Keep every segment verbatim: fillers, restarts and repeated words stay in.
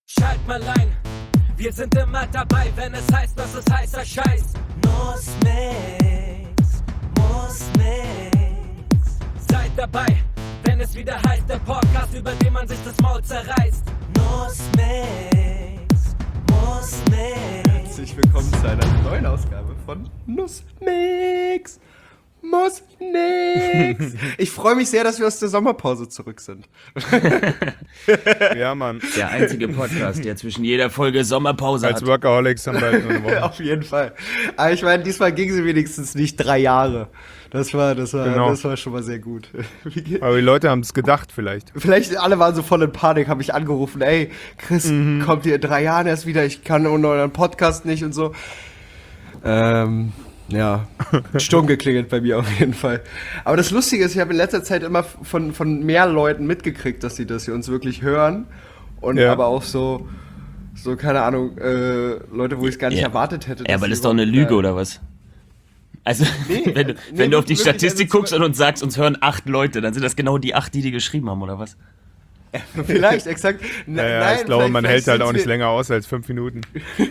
Schalt mal ein, wir sind immer dabei, wenn es heißt, dass es heißer Scheiß. Muss nix, muss nix. Seid dabei, wenn es wieder heißt, der Podcast, über den man sich das Maul zerreißt. Muss nix, muss nix. Herzlich willkommen zu einer neuen Ausgabe von Nussmix. Muss nix. Ich freue mich sehr, dass wir aus der Sommerpause zurück sind. Ja, Mann. Der einzige Podcast, der zwischen jeder Folge Sommerpause Als hat. Workaholics haben wir halt nur eine Woche. Auf jeden Fall. Aber ich meine, diesmal ging sie wenigstens nicht drei Jahre. Das war, das war, Genau. das war schon mal sehr gut. Wie- Aber die Leute haben es gedacht vielleicht. Vielleicht alle waren so voll in Panik, haben mich angerufen, ey, Chris, Mhm. kommt ihr in drei Jahren erst wieder, ich kann ohne euren Podcast nicht und so. Ähm, ja, Sturm geklingelt bei mir auf jeden Fall. Aber das Lustige ist, ich habe in letzter Zeit immer von, von mehr Leuten mitgekriegt, dass sie das hier uns wirklich hören. Und Ja. aber auch so, so, keine Ahnung, äh, Leute, wo ich es gar nicht Ja. erwartet hätte. Ja, dass aber sie das ist doch eine überhaupt, Lüge, äh, oder was? Also, Nee, wenn, du, nee, wenn du auf die wirklich, Statistik also guckst zum- und uns sagst, uns hören acht Leute, dann sind das genau die acht, die die geschrieben haben, oder was? Vielleicht, exakt. N- Ja, ja, nein, ich glaube, vielleicht- man vielleicht hält halt sind's auch nicht wir- länger aus als fünf Minuten.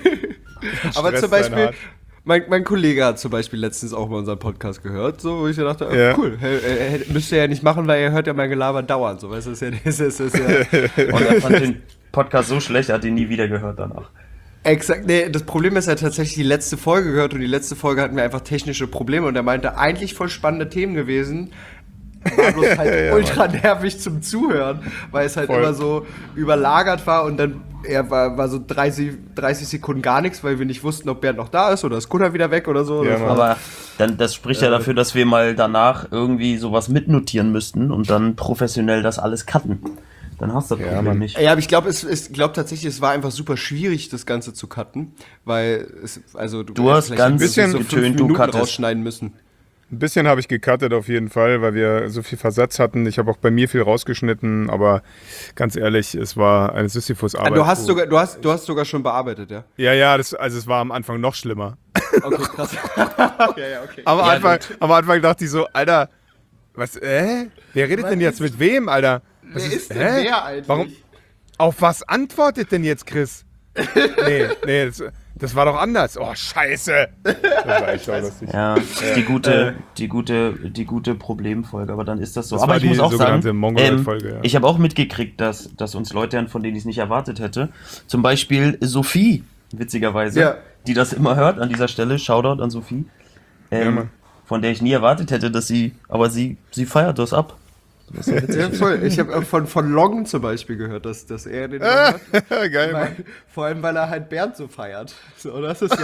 Aber Stress zum sein Beispiel, hart. mein, mein Kollege hat zum Beispiel letztens auch mal unseren Podcast gehört, so, wo ich dachte, äh, Ja. cool, er, er, er müsste ja nicht machen, weil er hört ja mein Gelaber dauernd, so, weißt du, das ist ja, das ist, das ist ja Und er fand den Podcast so schlecht, er hat ihn nie wieder gehört danach. exakt, nee, das Problem ist, er hat tatsächlich die letzte Folge gehört und die letzte Folge hatten wir einfach technische Probleme und er meinte, eigentlich voll spannende Themen gewesen, war bloß halt Ja, ultra nervig zum Zuhören, weil es halt Voll. immer so überlagert war und dann er war, war so dreißig, dreißig Sekunden gar nichts, weil wir nicht wussten, ob Bernd noch da ist oder ist Gunnar wieder weg oder so. Ja, Das Mann. war- Aber dann, das spricht ja dafür, dass wir mal danach irgendwie sowas mitnotieren müssten und dann professionell das alles cutten. Dann hast du das Ja, Problem Mann. nicht. Ja, aber ich glaube, es, es glaub tatsächlich, es war einfach super schwierig, das Ganze zu cutten, weil es, also Du hast vielleicht ganz hättest so getönt, fünf du Minuten cuttest. rausschneiden müssen. Ein bisschen habe ich gecuttet auf jeden Fall, weil wir so viel Versatz hatten. Ich habe auch bei mir viel rausgeschnitten, aber ganz ehrlich, es war eine Sisyphus-Arbeit. Ah, du hast wo- sogar, du hast, du hast sogar schon bearbeitet, ja? Ja, ja, das, also es war am Anfang noch schlimmer. Okay, krass. ja, ja, okay. Am, Ja, Anfang, am Anfang dachte ich so, Alter, was, äh? Wer redet Was denn jetzt ist- mit wem, Alter? Was Wer ist denn hä? wer eigentlich? Warum? Auf was antwortet denn jetzt Chris? nee, nee, das, das war doch anders. Oh, scheiße. Das war echt auch lustig. Ja, die gute, die gute, die gute Problemfolge, aber dann ist das so. Das aber war ich die muss auch sogenannte sagen, Mongoloid-Folge, ja. ich habe auch mitgekriegt, dass, dass uns Leute hören, von denen ich es nicht erwartet hätte. Zum Beispiel Sophie, witzigerweise, Ja. die das immer hört an dieser Stelle. Shoutout an Sophie. Ja, Ähm, Mann. von der ich nie erwartet hätte, dass sie, aber sie, sie feiert das ab. Das ist ja witzig. Ja, voll. Ich habe von, von Long zum Beispiel gehört, dass, dass er den hört. Geil, Mann. Weil, vor allem, weil er halt Bernd so feiert. So, das ist so,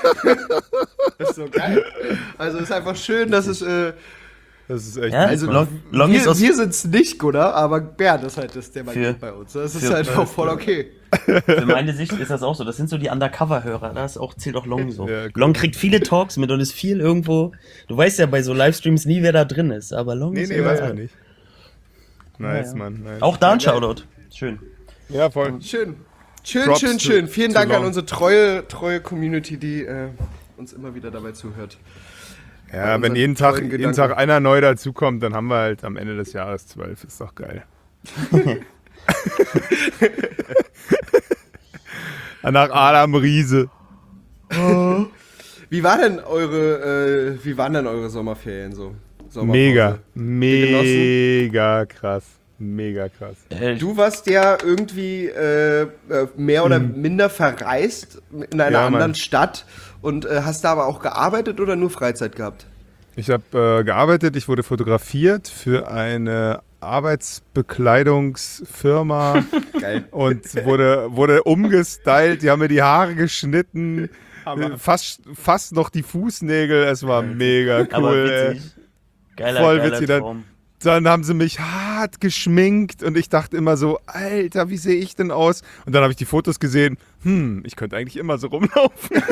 das ist so geil. Also es ist einfach schön, dass es, äh, Das ist echt Ja, also Long, Long wir, ist aus, wir sind's nicht, Gunnar, aber Bernd ist halt das, der Für- Magnet bei uns. Das ist für- halt auch voll okay. für meine Sicht ist das auch so. Das sind so die Undercover-Hörer. Da ist auch, zählt auch Long so. Ja, cool. Long kriegt viele Talks mit und ist viel irgendwo. Du weißt ja bei so Livestreams nie, wer da drin ist. Aber Long Nee, ist nee, immer- weiß man nicht. Nice, Ja. Mann. Nice. Auch da ein Shoutout. Schön. Ja, voll. Schön. Schön, Props schön, to- schön. Vielen to Dank an Long. unsere treue, treue Community, die äh, uns immer wieder dabei zuhört. Ja, Bei wenn unseren jeden Tag, tollen jeden Gedanken. Tag einer neu dazukommt, dann haben wir halt am Ende des Jahres zwölf. Ist doch geil. Nach Adam Riese. Wie war denn eure, äh, wie waren denn eure Sommerferien so? Sommerpause? Mega, genossen? mega krass. Mega krass. Äh, Du warst ja irgendwie äh, äh, mehr oder minder verreist in einer Mhm. Ja, anderen Mann. Stadt und äh, hast da aber auch gearbeitet oder nur Freizeit gehabt? Ich habe äh, gearbeitet, ich wurde fotografiert für eine Arbeitsbekleidungsfirma Geil. und wurde, wurde umgestylt. Die haben mir die Haare geschnitten, äh, fast, fast noch die Fußnägel. Es war mega cool. aber ey. witzig. Geiler, Voll geiler witzig, dann- Traum. Dann haben sie mich hart geschminkt und ich dachte immer so, Alter, wie sehe ich denn aus? Und dann habe ich die Fotos gesehen, hm, ich könnte eigentlich immer so rumlaufen.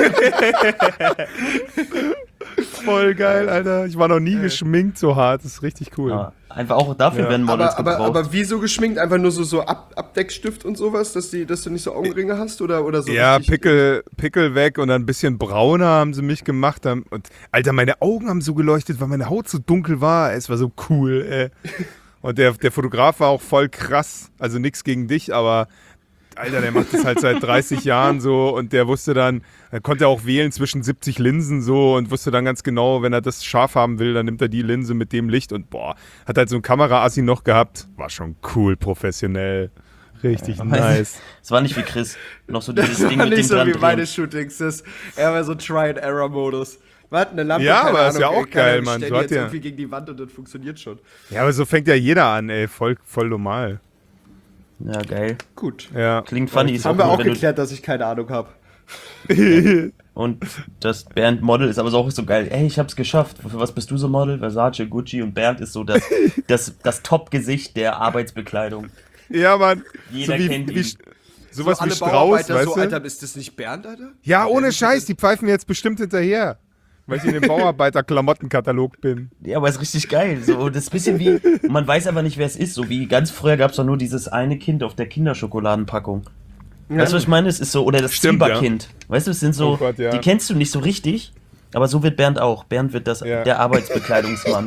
Voll geil, Alter. Ich war noch nie geschminkt so hart, das ist richtig cool. Ja, einfach auch dafür Ja. werden Models Aber, aber, gebraucht. aber wie so geschminkt? Einfach nur so, so Ab Abdeckstift und sowas, dass, die, dass du nicht so Augenringe hast oder, oder so? Ja, richtig- Pickel, Pickel weg und dann ein bisschen brauner haben sie mich gemacht. Dann- Und Alter, meine Augen haben so geleuchtet, weil meine Haut so dunkel war. Es war so cool, ey. Und der, der Fotograf war auch voll krass. Also nichts gegen dich, aber Alter, der macht das halt seit dreißig Jahren so und der wusste dann, er konnte auch wählen zwischen siebzig Linsen so und wusste dann ganz genau, wenn er das scharf haben will, dann nimmt er die Linse mit dem Licht und boah, hat halt so ein Kameraassi noch gehabt. War schon cool, professionell. Richtig Ja, nice. Es war nicht wie Chris. Noch so dieses Das Ding war mit nicht dem so dran wie drehen. meine Shootings. Das, er war so Try-and-Error-Modus. Warte, eine Lampe, Ja, keine aber ist ja Ahnung, auch ey, keine geil, Ahnung, Mann. stell So die hat jetzt der- irgendwie gegen die Wand und das funktioniert schon. Ja, aber so fängt ja jeder an, ey. Voll, voll normal. Ja, geil. Gut. Ja. Klingt funny. Ist Haben wir nur, auch wenn du- geklärt, dass ich keine Ahnung habe. Und das Bernd Model ist aber so auch so geil. Ey, ich hab's geschafft. Für was bist du so Model? Versace, Gucci und Bernd ist so das, das, das Top-Gesicht der Arbeitsbekleidung. Ja, Mann. Jeder so wie, kennt wie, ihn. Sowas so wie alle Strauß, Bauarbeiter weißt so, du? Alter, ist das nicht Bernd, Alter? Ja, ohne Scheiß, die pfeifen mir jetzt bestimmt hinterher. Weil ich in dem Bauarbeiter-Klamottenkatalog bin. Ja, aber ist richtig geil. So, das ist ein bisschen wie, man weiß aber nicht, wer es ist. So wie ganz früher gab's doch nur dieses eine Kind auf der Kinderschokoladenpackung. Weißt du, was ich meine? Es ist so, oder das Stimmt, Zimmerkind. Weißt du, es sind so, Oh Gott, ja. die kennst du nicht so richtig, aber so wird Bernd auch. Bernd wird das, Ja. der Arbeitsbekleidungsmann.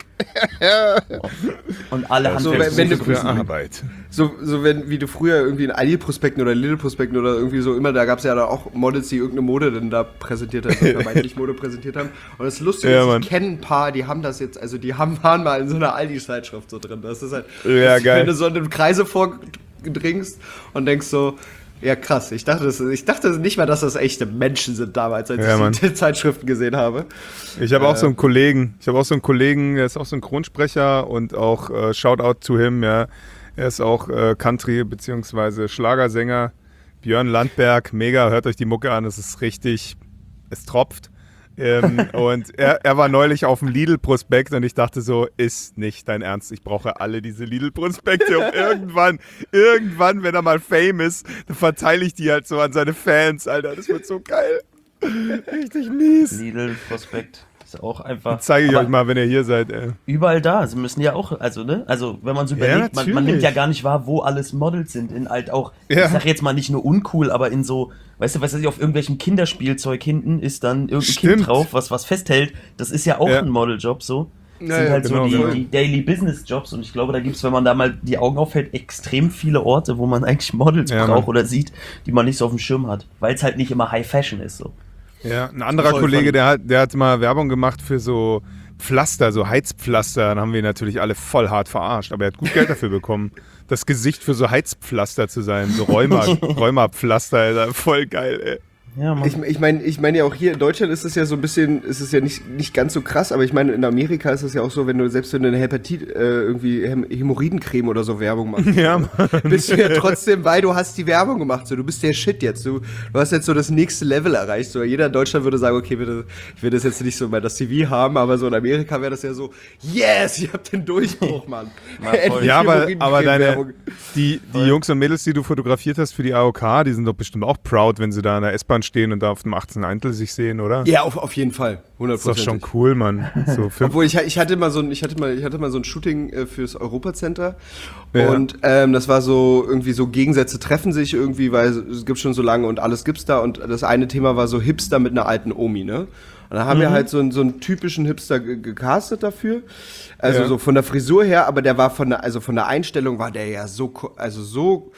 Und alle so, Handwerksberufe wenn du- grüßen ihn. Arbeit. So, so wenn, wie du früher irgendwie in Aldi-Prospekten oder Lidl-Prospekten oder irgendwie so immer, da gab es ja da auch Models, die irgendeine Mode dann da präsentiert haben, oder vermeintlich Mode präsentiert haben. Und das Lustige Ja, ist, Mann. ich kenne ein paar, die haben das jetzt, also die haben, waren mal in so einer Aldi-Zeitschrift so drin. Das ist halt, Ja, das, geil. wenn du so in den Kreise vordringst und denkst so, ja krass, ich dachte, das, ich dachte nicht mal, dass das echte Menschen sind damals, als Ja, Mann. ich die Zeitschriften gesehen habe. Ich habe auch so einen Kollegen, ich habe auch so einen Kollegen, der ist auch Synchronsprecher und auch äh, Shoutout to him, ja. Er ist auch äh, Country- bzw. Schlagersänger. Björn Landberg, mega, hört euch die Mucke an, es ist richtig, es tropft. Ähm, und er, er war neulich auf dem Lidl-Prospekt und ich dachte so, ist nicht dein Ernst, ich brauche alle diese Lidl-Prospekte und irgendwann, irgendwann, wenn er mal Fame ist, dann verteile ich die halt so an seine Fans, Alter, das wird so geil. Richtig mies. Lidl, Prospekt. Ist auch einfach. Zeige ich aber euch mal, wenn ihr hier seid, ey. Überall da. Sie müssen ja auch, also, ne? Also, wenn man so Ja, überlegt, man, man natürlich. nimmt ja gar nicht wahr, wo alles Models sind. In halt auch, Ja. ich sag jetzt mal nicht nur uncool, aber in so, weißt du, was weiß ich, auf irgendwelchem Kinderspielzeug hinten ist dann irgendein Stimmt. Kind drauf, was was festhält. Das ist ja auch Ja. ein Modeljob so. Das Ja, sind ja, halt genau, so die, genau. die Daily Business Jobs und ich glaube, da gibt's, wenn man da mal die Augen aufhält, extrem viele Orte, wo man eigentlich Models Ja, braucht Mann. oder sieht, die man nicht so auf dem Schirm hat. Weil es halt nicht immer High Fashion ist so. Ja, ein anderer Voll Kollege, funny. der hat, der hat mal Werbung gemacht für so Pflaster, so Heizpflaster. Dann haben wir ihn natürlich alle voll hart verarscht. Aber er hat gut Geld dafür bekommen, das Gesicht für so Heizpflaster zu sein. So Rheuma, Rheumapflaster, Alter. Voll geil, ey. Ja, Mann. Ich, ich meine ich mein ja auch hier in Deutschland ist es ja so ein bisschen, ist es ja nicht, nicht ganz so krass, aber ich meine in Amerika ist es ja auch so, wenn du selbst wenn du eine Hepatit, äh, irgendwie Häm Hämorrhoidencreme oder so Werbung machst, Ja, Mann. bist du ja trotzdem, weil du hast die Werbung gemacht, so du bist der Shit jetzt, du, du hast jetzt so das nächste Level erreicht, so jeder in Deutschland würde sagen, okay, bitte, ich will das jetzt nicht so bei das C V haben, aber so in Amerika wäre das ja so, yes, ich hab den Durchbruch, Mann. Na, voll. Endlich Ja, aber, Hämorrhoidencreme- aber deine, Werbung. die, die Jungs und Mädels, die du fotografiert hast für die A O K, die sind doch bestimmt auch proud, wenn sie da in der S-Bahn stehen und da auf dem achtzehn Eintel sich sehen, oder? Ja, auf, auf jeden Fall, hundert Das ist doch Prozent. schon cool, Mann. So fünf, Obwohl ich, ich hatte mal so ein, ich hatte mal, ich hatte mal so ein Shooting äh, fürs Europacenter Ja. und ähm, das war so irgendwie so Gegensätze treffen sich irgendwie, weil es gibt schon so lange und alles gibt's da und das eine Thema war so Hipster mit einer alten Omi, ne? Und da haben wir halt so einen, so einen typischen Hipster ge- gecastet dafür, also Ja. so von der Frisur her, aber der war von der, also von der Einstellung war der ja so, ko- also so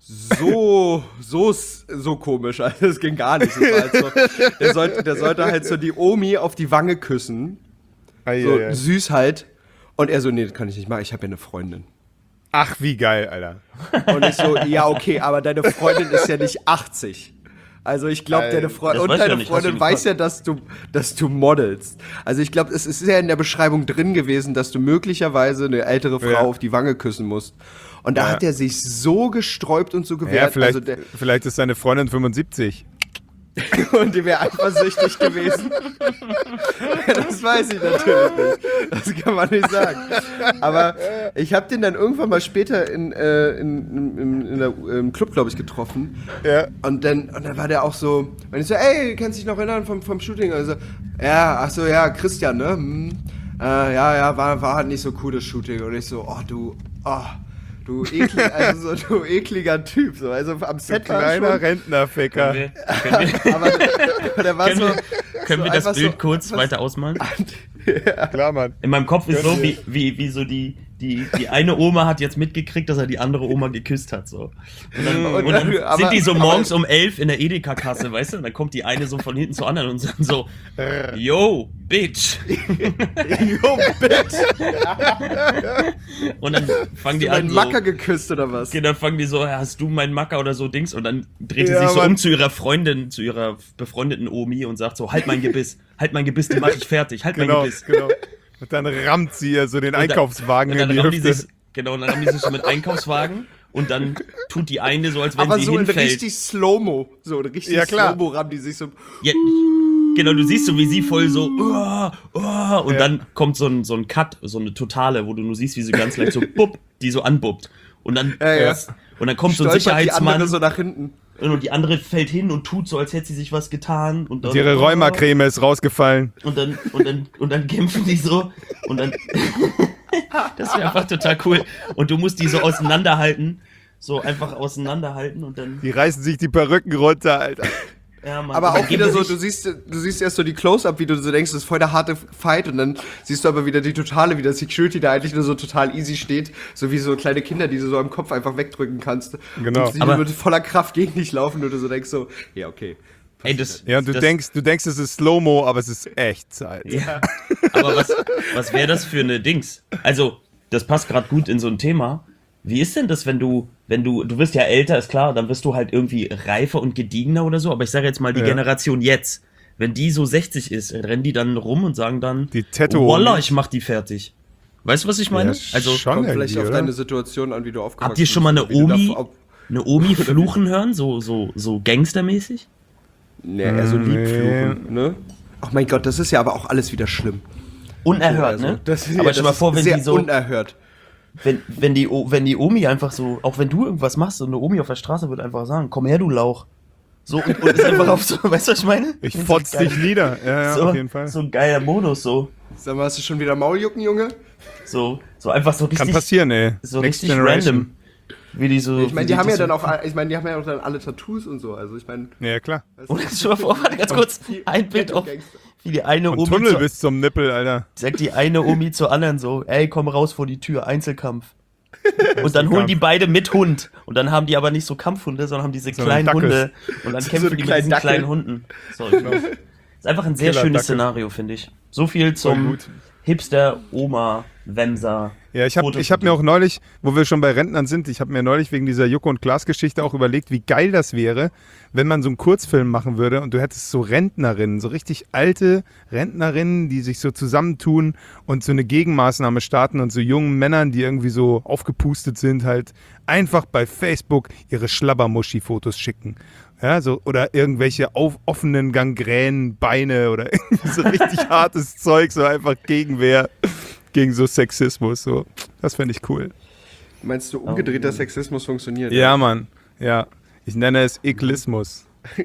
so, so, so komisch. Also es ging gar nicht. Das war halt so, der, sollte, der sollte halt so die Omi auf die Wange küssen. Ei, So ei, ei. süß halt. Und er so, nee, das kann ich nicht machen, ich habe ja eine Freundin. Ach, wie geil, Alter. Und ich so, ja, okay, aber deine Freundin ist ja nicht achtzig. Also ich glaube, deine Freundin Das und weiß ich ja deine nicht, hast du Freundin gefragt? weiß ja, dass du, dass du modelst. Also ich glaube, es ist ja in der Beschreibung drin gewesen, dass du möglicherweise eine ältere Frau Ja. auf die Wange küssen musst. Und da Ja. hat er sich so gesträubt und so gewehrt. Ja, vielleicht, also der, vielleicht ist seine Freundin fünfundsiebzig. und die wäre eifersüchtig gewesen. Das weiß ich natürlich nicht. Das kann man nicht sagen. Aber ich habe den dann irgendwann mal später in, äh, in, in, in der, im Club, glaube ich, getroffen. Ja. Und dann, und dann war der auch so, und ich so, ey, kannst du dich noch erinnern vom, vom Shooting? Also, ja, ach so, ja, Christian, ne? Hm. Äh, ja, ja, war, war halt nicht so cool, das Shooting. Und ich so, oh, du, oh, du, eklig, also so, du ekliger Typ. So. Also am Set war Kleiner schon, Rentnerficker. Können wir, können wir, aber der war können so, wir, können so wir das einfach Bild so- kurz was- weiter ausmalen? Klar, Mann. In meinem Kopf ist so, Können wie, wie, wie so die, die, die eine Oma hat jetzt mitgekriegt, dass er die andere Oma geküsst hat, so. Und dann, Und und dann dann- aber- sind die so aber- morgens um elf in der Edeka-Kasse, weißt du? Und dann kommt die eine so von hinten zur anderen und sagt so, yo, bitch. Jo, bitte. Und dann fangen die Hast du an meinen so, Macker geküsst oder was? okay, dann fangen die so, hast du meinen Macker oder so Dings? Und dann dreht sie Ja, sich so Mann. um zu ihrer Freundin, zu ihrer befreundeten Omi und sagt so, halt mein Gebiss, halt mein Gebiss, die mach ich fertig, halt mein Genau, Gebiss. genau. Und dann rammt sie ihr so den Und dann- Einkaufswagen Und in dann die rammen die Hüfte. sich, genau, und dann haben die sich so mit Einkaufswagen und dann tut die eine so, als wenn Aber sie so in hinfällt. richtig Slow-Mo. So in richtig Ja, klar. Slow-Mo rammen die sich so. Ja, genau, du siehst so, wie sie voll so, oh, oh, und Ja. dann kommt so ein, so ein Cut, so eine Totale, wo du nur siehst, wie sie ganz leicht so, bupp, die so anbuppt. Und dann, Ja, ja. und dann kommt so ein Stolpert die Sicherheitsmann andere so nach hinten. und die andere fällt hin und tut so, als hätte sie sich was getan. Und dann, Ihre Rheumacreme ist rausgefallen. Und dann, und dann, und dann kämpfen die so und dann, das wäre einfach total cool. Und du musst die so auseinanderhalten, so einfach auseinanderhalten und dann, Die reißen sich die Perücken runter, Alter. ja, Mann. Aber Und dann auch geben wieder die so, sich- du siehst, du siehst erst so die Close-Up, wie du so denkst, das ist voll der harte Fight und dann siehst du aber wieder die Totale, wie der Security da eigentlich nur so total easy steht, so wie so kleine Kinder, die du so am Kopf einfach wegdrücken kannst. Genau. Und die Aber- nur mit voller Kraft gegen dich laufen und du so denkst so, ja, okay. Ey, das, Ja, und du das, denkst, du denkst, es ist Slow-Mo, aber es ist Echtzeit. Ja, aber was, was wäre das für eine Dings? Also, das passt gerade gut in so ein Thema. Wie ist denn das, wenn du, wenn du, du wirst ja älter, ist klar, dann wirst du halt irgendwie reifer und gediegener oder so, aber ich sage jetzt mal die Ja. Generation jetzt, wenn die so sechzig ist, rennen die dann rum und sagen dann, Die Tattoo- Wallah, ich mach die fertig. Weißt du, was ich meine? Ja, also, schon Kommt vielleicht irgendwie, auf oder? deine Situation an, wie du aufgewachsen habt ihr schon mal eine bist, wie du Omi, davor- ob- eine Omi fluchen hören, so, so, so gangstermäßig? Nee, eher so Nee. Liebfluchen, ne? Ach mein Gott, das ist ja aber auch alles wieder schlimm. Unerhört, Also, ne? das, ja, aber das stell mal ist vor, wenn sehr die so, unerhört. wenn, wenn, die, O- wenn die Omi einfach so, auch wenn du irgendwas machst und eine Omi auf der Straße wird einfach sagen, komm her, du Lauch. So, und, und ist einfach auf so, weißt du, was ich meine? Ich Find's fotz geil. dich nieder. Ja, ja, so, auf jeden Fall. So ein geiler Modus, so. Sag mal, hast du schon wieder Mauljucken, Junge? So, so einfach so richtig, Kann passieren, ey. so Next richtig Generation. random. Wie die so. Ich meine, wie die haben ja so- dann auch, ich meine, die haben ja auch dann alle Tattoos und so. Also ich meine, Ja, klar. Und jetzt schon mal vor, warte ganz kurz, ein Bild auf, wie die eine Und Omi Tunnel zur, bis zum Nippel, Alter. sagt die eine Omi zur anderen so, ey, komm raus vor die Tür, Einzelkampf. Und dann holen die beide mit Hund. Und dann haben die aber nicht so Kampfhunde, sondern haben diese So kleinen Dackel. Hunde. Und dann So kämpfen eine die mit kleinen diesen Dackel. kleinen Hunden. So, genau. Ist einfach ein sehr Killer schönes Dackel. Szenario, finde ich. So viel Voll zum gut. Hipster, Oma, Wemser. Ja, ich habe ich hab mir auch neulich, wo wir schon bei Rentnern sind, ich habe mir neulich wegen dieser Joko und Klaas Geschichte auch überlegt, wie geil das wäre, wenn man so einen Kurzfilm machen würde und du hättest so Rentnerinnen, so richtig alte Rentnerinnen, die sich so zusammentun und so eine Gegenmaßnahme starten und so jungen Männern, die irgendwie so aufgepustet sind, halt einfach bei Facebook ihre Schlabbermuschi-Fotos schicken. Ja, so, oder irgendwelche auf, offenen Gangränen, Beine oder irgendwie so richtig hartes Zeug, so einfach Gegenwehr gegen so Sexismus. So. Das fände ich cool. meinst du, umgedrehter Sexismus funktioniert? Ja, Mann. Ja. Ich nenne es Eklismus.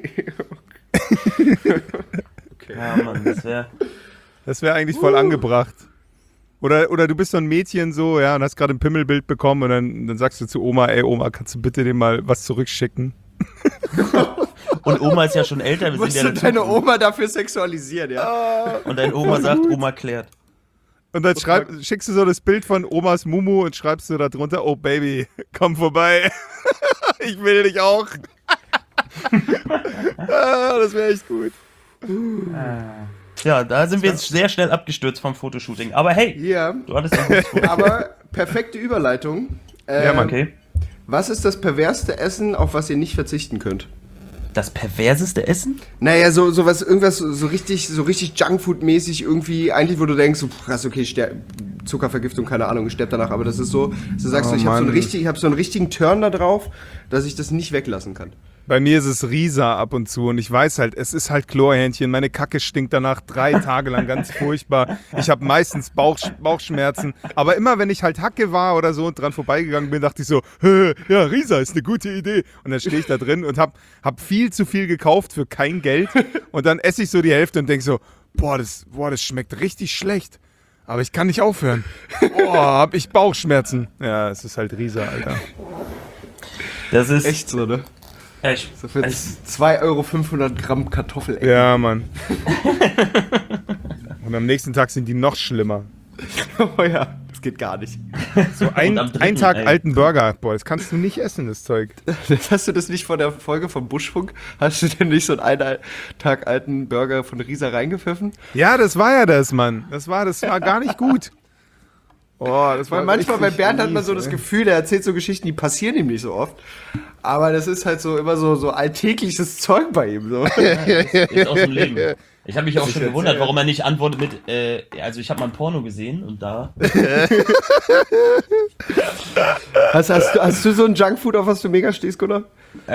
Ja, Mann, das wäre. Das wäre eigentlich voll angebracht. Oder, oder du bist so ein Mädchen so, ja, und hast gerade ein Pimmelbild bekommen und dann, dann sagst du zu Oma, ey Oma, kannst du bitte dem mal was zurückschicken? Und Oma ist ja schon älter, wir Musst sind ja du in der deine Zukunft. Oma dafür sexualisieren, ja? Und deine Oma sagt, Oma klärt. Und dann schreib, schickst du so das Bild von Omas Mumu und schreibst du da drunter, oh Baby, komm vorbei. Ich will dich auch. Ah, das wäre echt gut. Ja, da sind wir jetzt sehr schnell abgestürzt vom Fotoshooting. Aber hey, Ja, du hattest ein gutes Foto. aber perfekte Überleitung. Ähm, Ja, Mann. Okay. Was ist das perverseste Essen, auf was ihr nicht verzichten könnt? Das perverseste Essen? Naja, so sowas, irgendwas so, so richtig, so richtig Junkfood-mäßig irgendwie, eigentlich, wo du denkst, so, krass, okay, ster Zuckervergiftung, keine Ahnung, ich sterb danach, aber das ist so, du sagst Oh, so, ich habe so, einen Mann. richtig, ich hab so einen richtigen Turn da drauf, dass ich das nicht weglassen kann. Bei mir ist es Risa ab und zu und ich weiß halt, es ist halt Chlorhähnchen. Meine Kacke stinkt danach drei Tage lang ganz furchtbar. Ich habe meistens Bauch, Bauchschmerzen. Aber immer wenn ich halt Hacke war oder so und dran vorbeigegangen bin, dachte ich so, Hö, ja, Risa ist eine gute Idee. Und dann stehe ich da drin und habe hab viel zu viel gekauft für kein Geld. Und dann esse ich so die Hälfte und denke so, boah das, boah, das schmeckt richtig schlecht. Aber ich kann nicht aufhören. Boah, hab ich Bauchschmerzen. Ja, es ist halt Risa, Alter. Das ist Echt so, ne? echt. So für Es- zwei Euro fünfhundert Gramm Kartoffel. Ja, Mann. Und am nächsten Tag sind die noch schlimmer. Oh ja. geht gar nicht. So ein, am dritten, ein Tag ey. alten Burger, boah, das kannst du nicht essen, das Zeug. Hast du das nicht von der Folge vom Buschfunk? Hast du denn nicht so einen einen Tag alten Burger von Risa reingepfiffen? Ja, das war ja das, Mann. Das war, das war gar nicht gut. Oh, das war Weil manchmal bei richtig Bernd hat man mies, so das ey. Gefühl, der erzählt so Geschichten, die passieren ihm nicht so oft. Aber das ist halt so immer so, so alltägliches Zeug bei ihm. So. Ist aus dem Leben. Ich habe mich auch schon jetzt, gewundert, äh, warum er nicht antwortet mit, äh, also ich habe mal ein Porno gesehen und da. Hast, hast, hast du so ein Junkfood, auf was du mega stehst, Gunnar?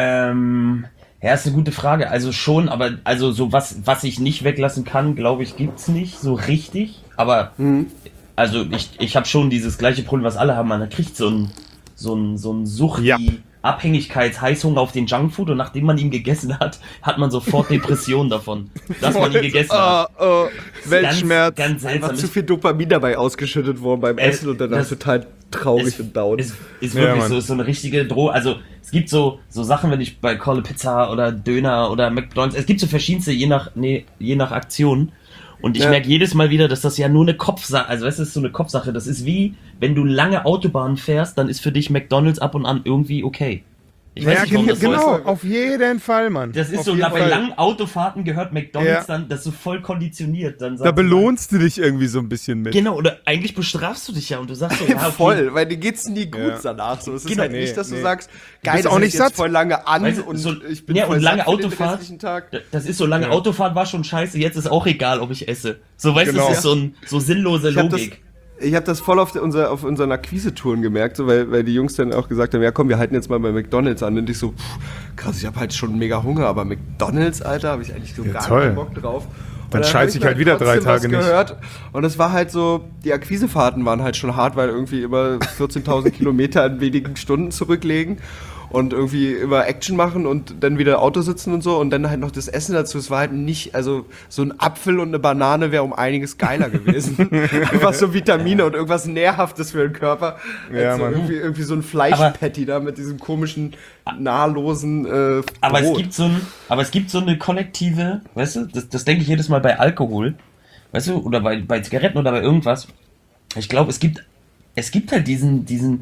Ähm, ja, ist eine gute Frage. Also schon, aber also so was, was ich nicht weglassen kann, glaube ich, gibt's nicht so richtig. Aber also ich, ich habe schon dieses gleiche Problem, was alle haben. Man kriegt so ein so ein so ein Sucht, Ja. Abhängigkeits-Heißhunger auf den Junkfood und nachdem man ihn gegessen hat, hat man sofort Depressionen davon, dass man ihn gegessen hat. Oh, oh, Weltschmerz. Ganz, ganz Einfach seltsam. zu Ist- viel Dopamin dabei ausgeschüttet worden beim Äh, Essen und danach das- total traurig ist, und down. Ist, ist Ja, wirklich Mann. so, ist so eine richtige Droh. Also es gibt so, so Sachen, wenn ich bei Call a Pizza oder Döner oder McDonalds, es gibt so verschiedenste, je nach, nee, je nach Aktion. Und ich Ja. merke jedes Mal wieder, dass das ja nur eine Kopfsache, also weißt du, das ist so eine Kopfsache. Das ist wie, wenn du lange Autobahn fährst, dann ist für dich McDonalds ab und an irgendwie okay. Ich weiß Ja, nicht, warum gen- das so genau, ist. auf jeden Fall, Mann. Das ist Auf so, jeden na, bei Fall. langen Autofahrten gehört McDonalds Ja. dann, das ist so voll konditioniert. Dann Da sagst du belohnst du dich irgendwie so ein bisschen mit. Genau, oder eigentlich bestrafst du dich ja und du sagst so, ja, okay. Voll, weil dir geht's nie gut Ja. danach. So. Es ist Genau, halt nee, nicht, dass du nee. sagst, bist geil, das auch hält nicht jetzt satt. voll lange an Weißt du, und so, ich bin ja, voll und lange satt für den Autofahrt, restlichen Tag. d- das ist so, lange Ja. Autofahrt war schon scheiße, jetzt ist auch egal, ob ich esse. So, weißt du, Genau. das ist so, ein, so sinnlose Ich hab das, Logik. ich habe das voll auf, der, unser, auf unseren Akquise-Touren gemerkt, so, weil, weil die Jungs dann auch gesagt haben, ja komm, wir halten jetzt mal bei McDonalds an. Und ich so, pff, krass, ich habe halt schon mega Hunger, aber McDonalds, Alter, habe ich eigentlich so Ja, gar toll. keinen Bock drauf. Und Dann hab scheiß ich mir halt wieder drei trotzdem was Tage nicht. gehört. Und es war halt so, die Akquisefahrten waren halt schon hart, weil irgendwie immer vierzehntausend Kilometer in wenigen Stunden zurücklegen. Und irgendwie immer Action machen und dann wieder Auto sitzen und so und dann halt noch das Essen dazu. Es war halt nicht, also so ein Apfel und eine Banane wäre um einiges geiler gewesen. Einfach so Vitamine und irgendwas Nährhaftes für den Körper. Ja, als so Mann. irgendwie, irgendwie so ein Fleischpatty da mit diesem komischen, nahrlosen äh, Aber es Brot. gibt so ein, aber es gibt so eine kollektive, weißt du, das, das denke ich jedes Mal bei Alkohol, weißt du, oder bei, bei Zigaretten oder bei irgendwas. Ich glaube, es gibt, es gibt halt diesen, diesen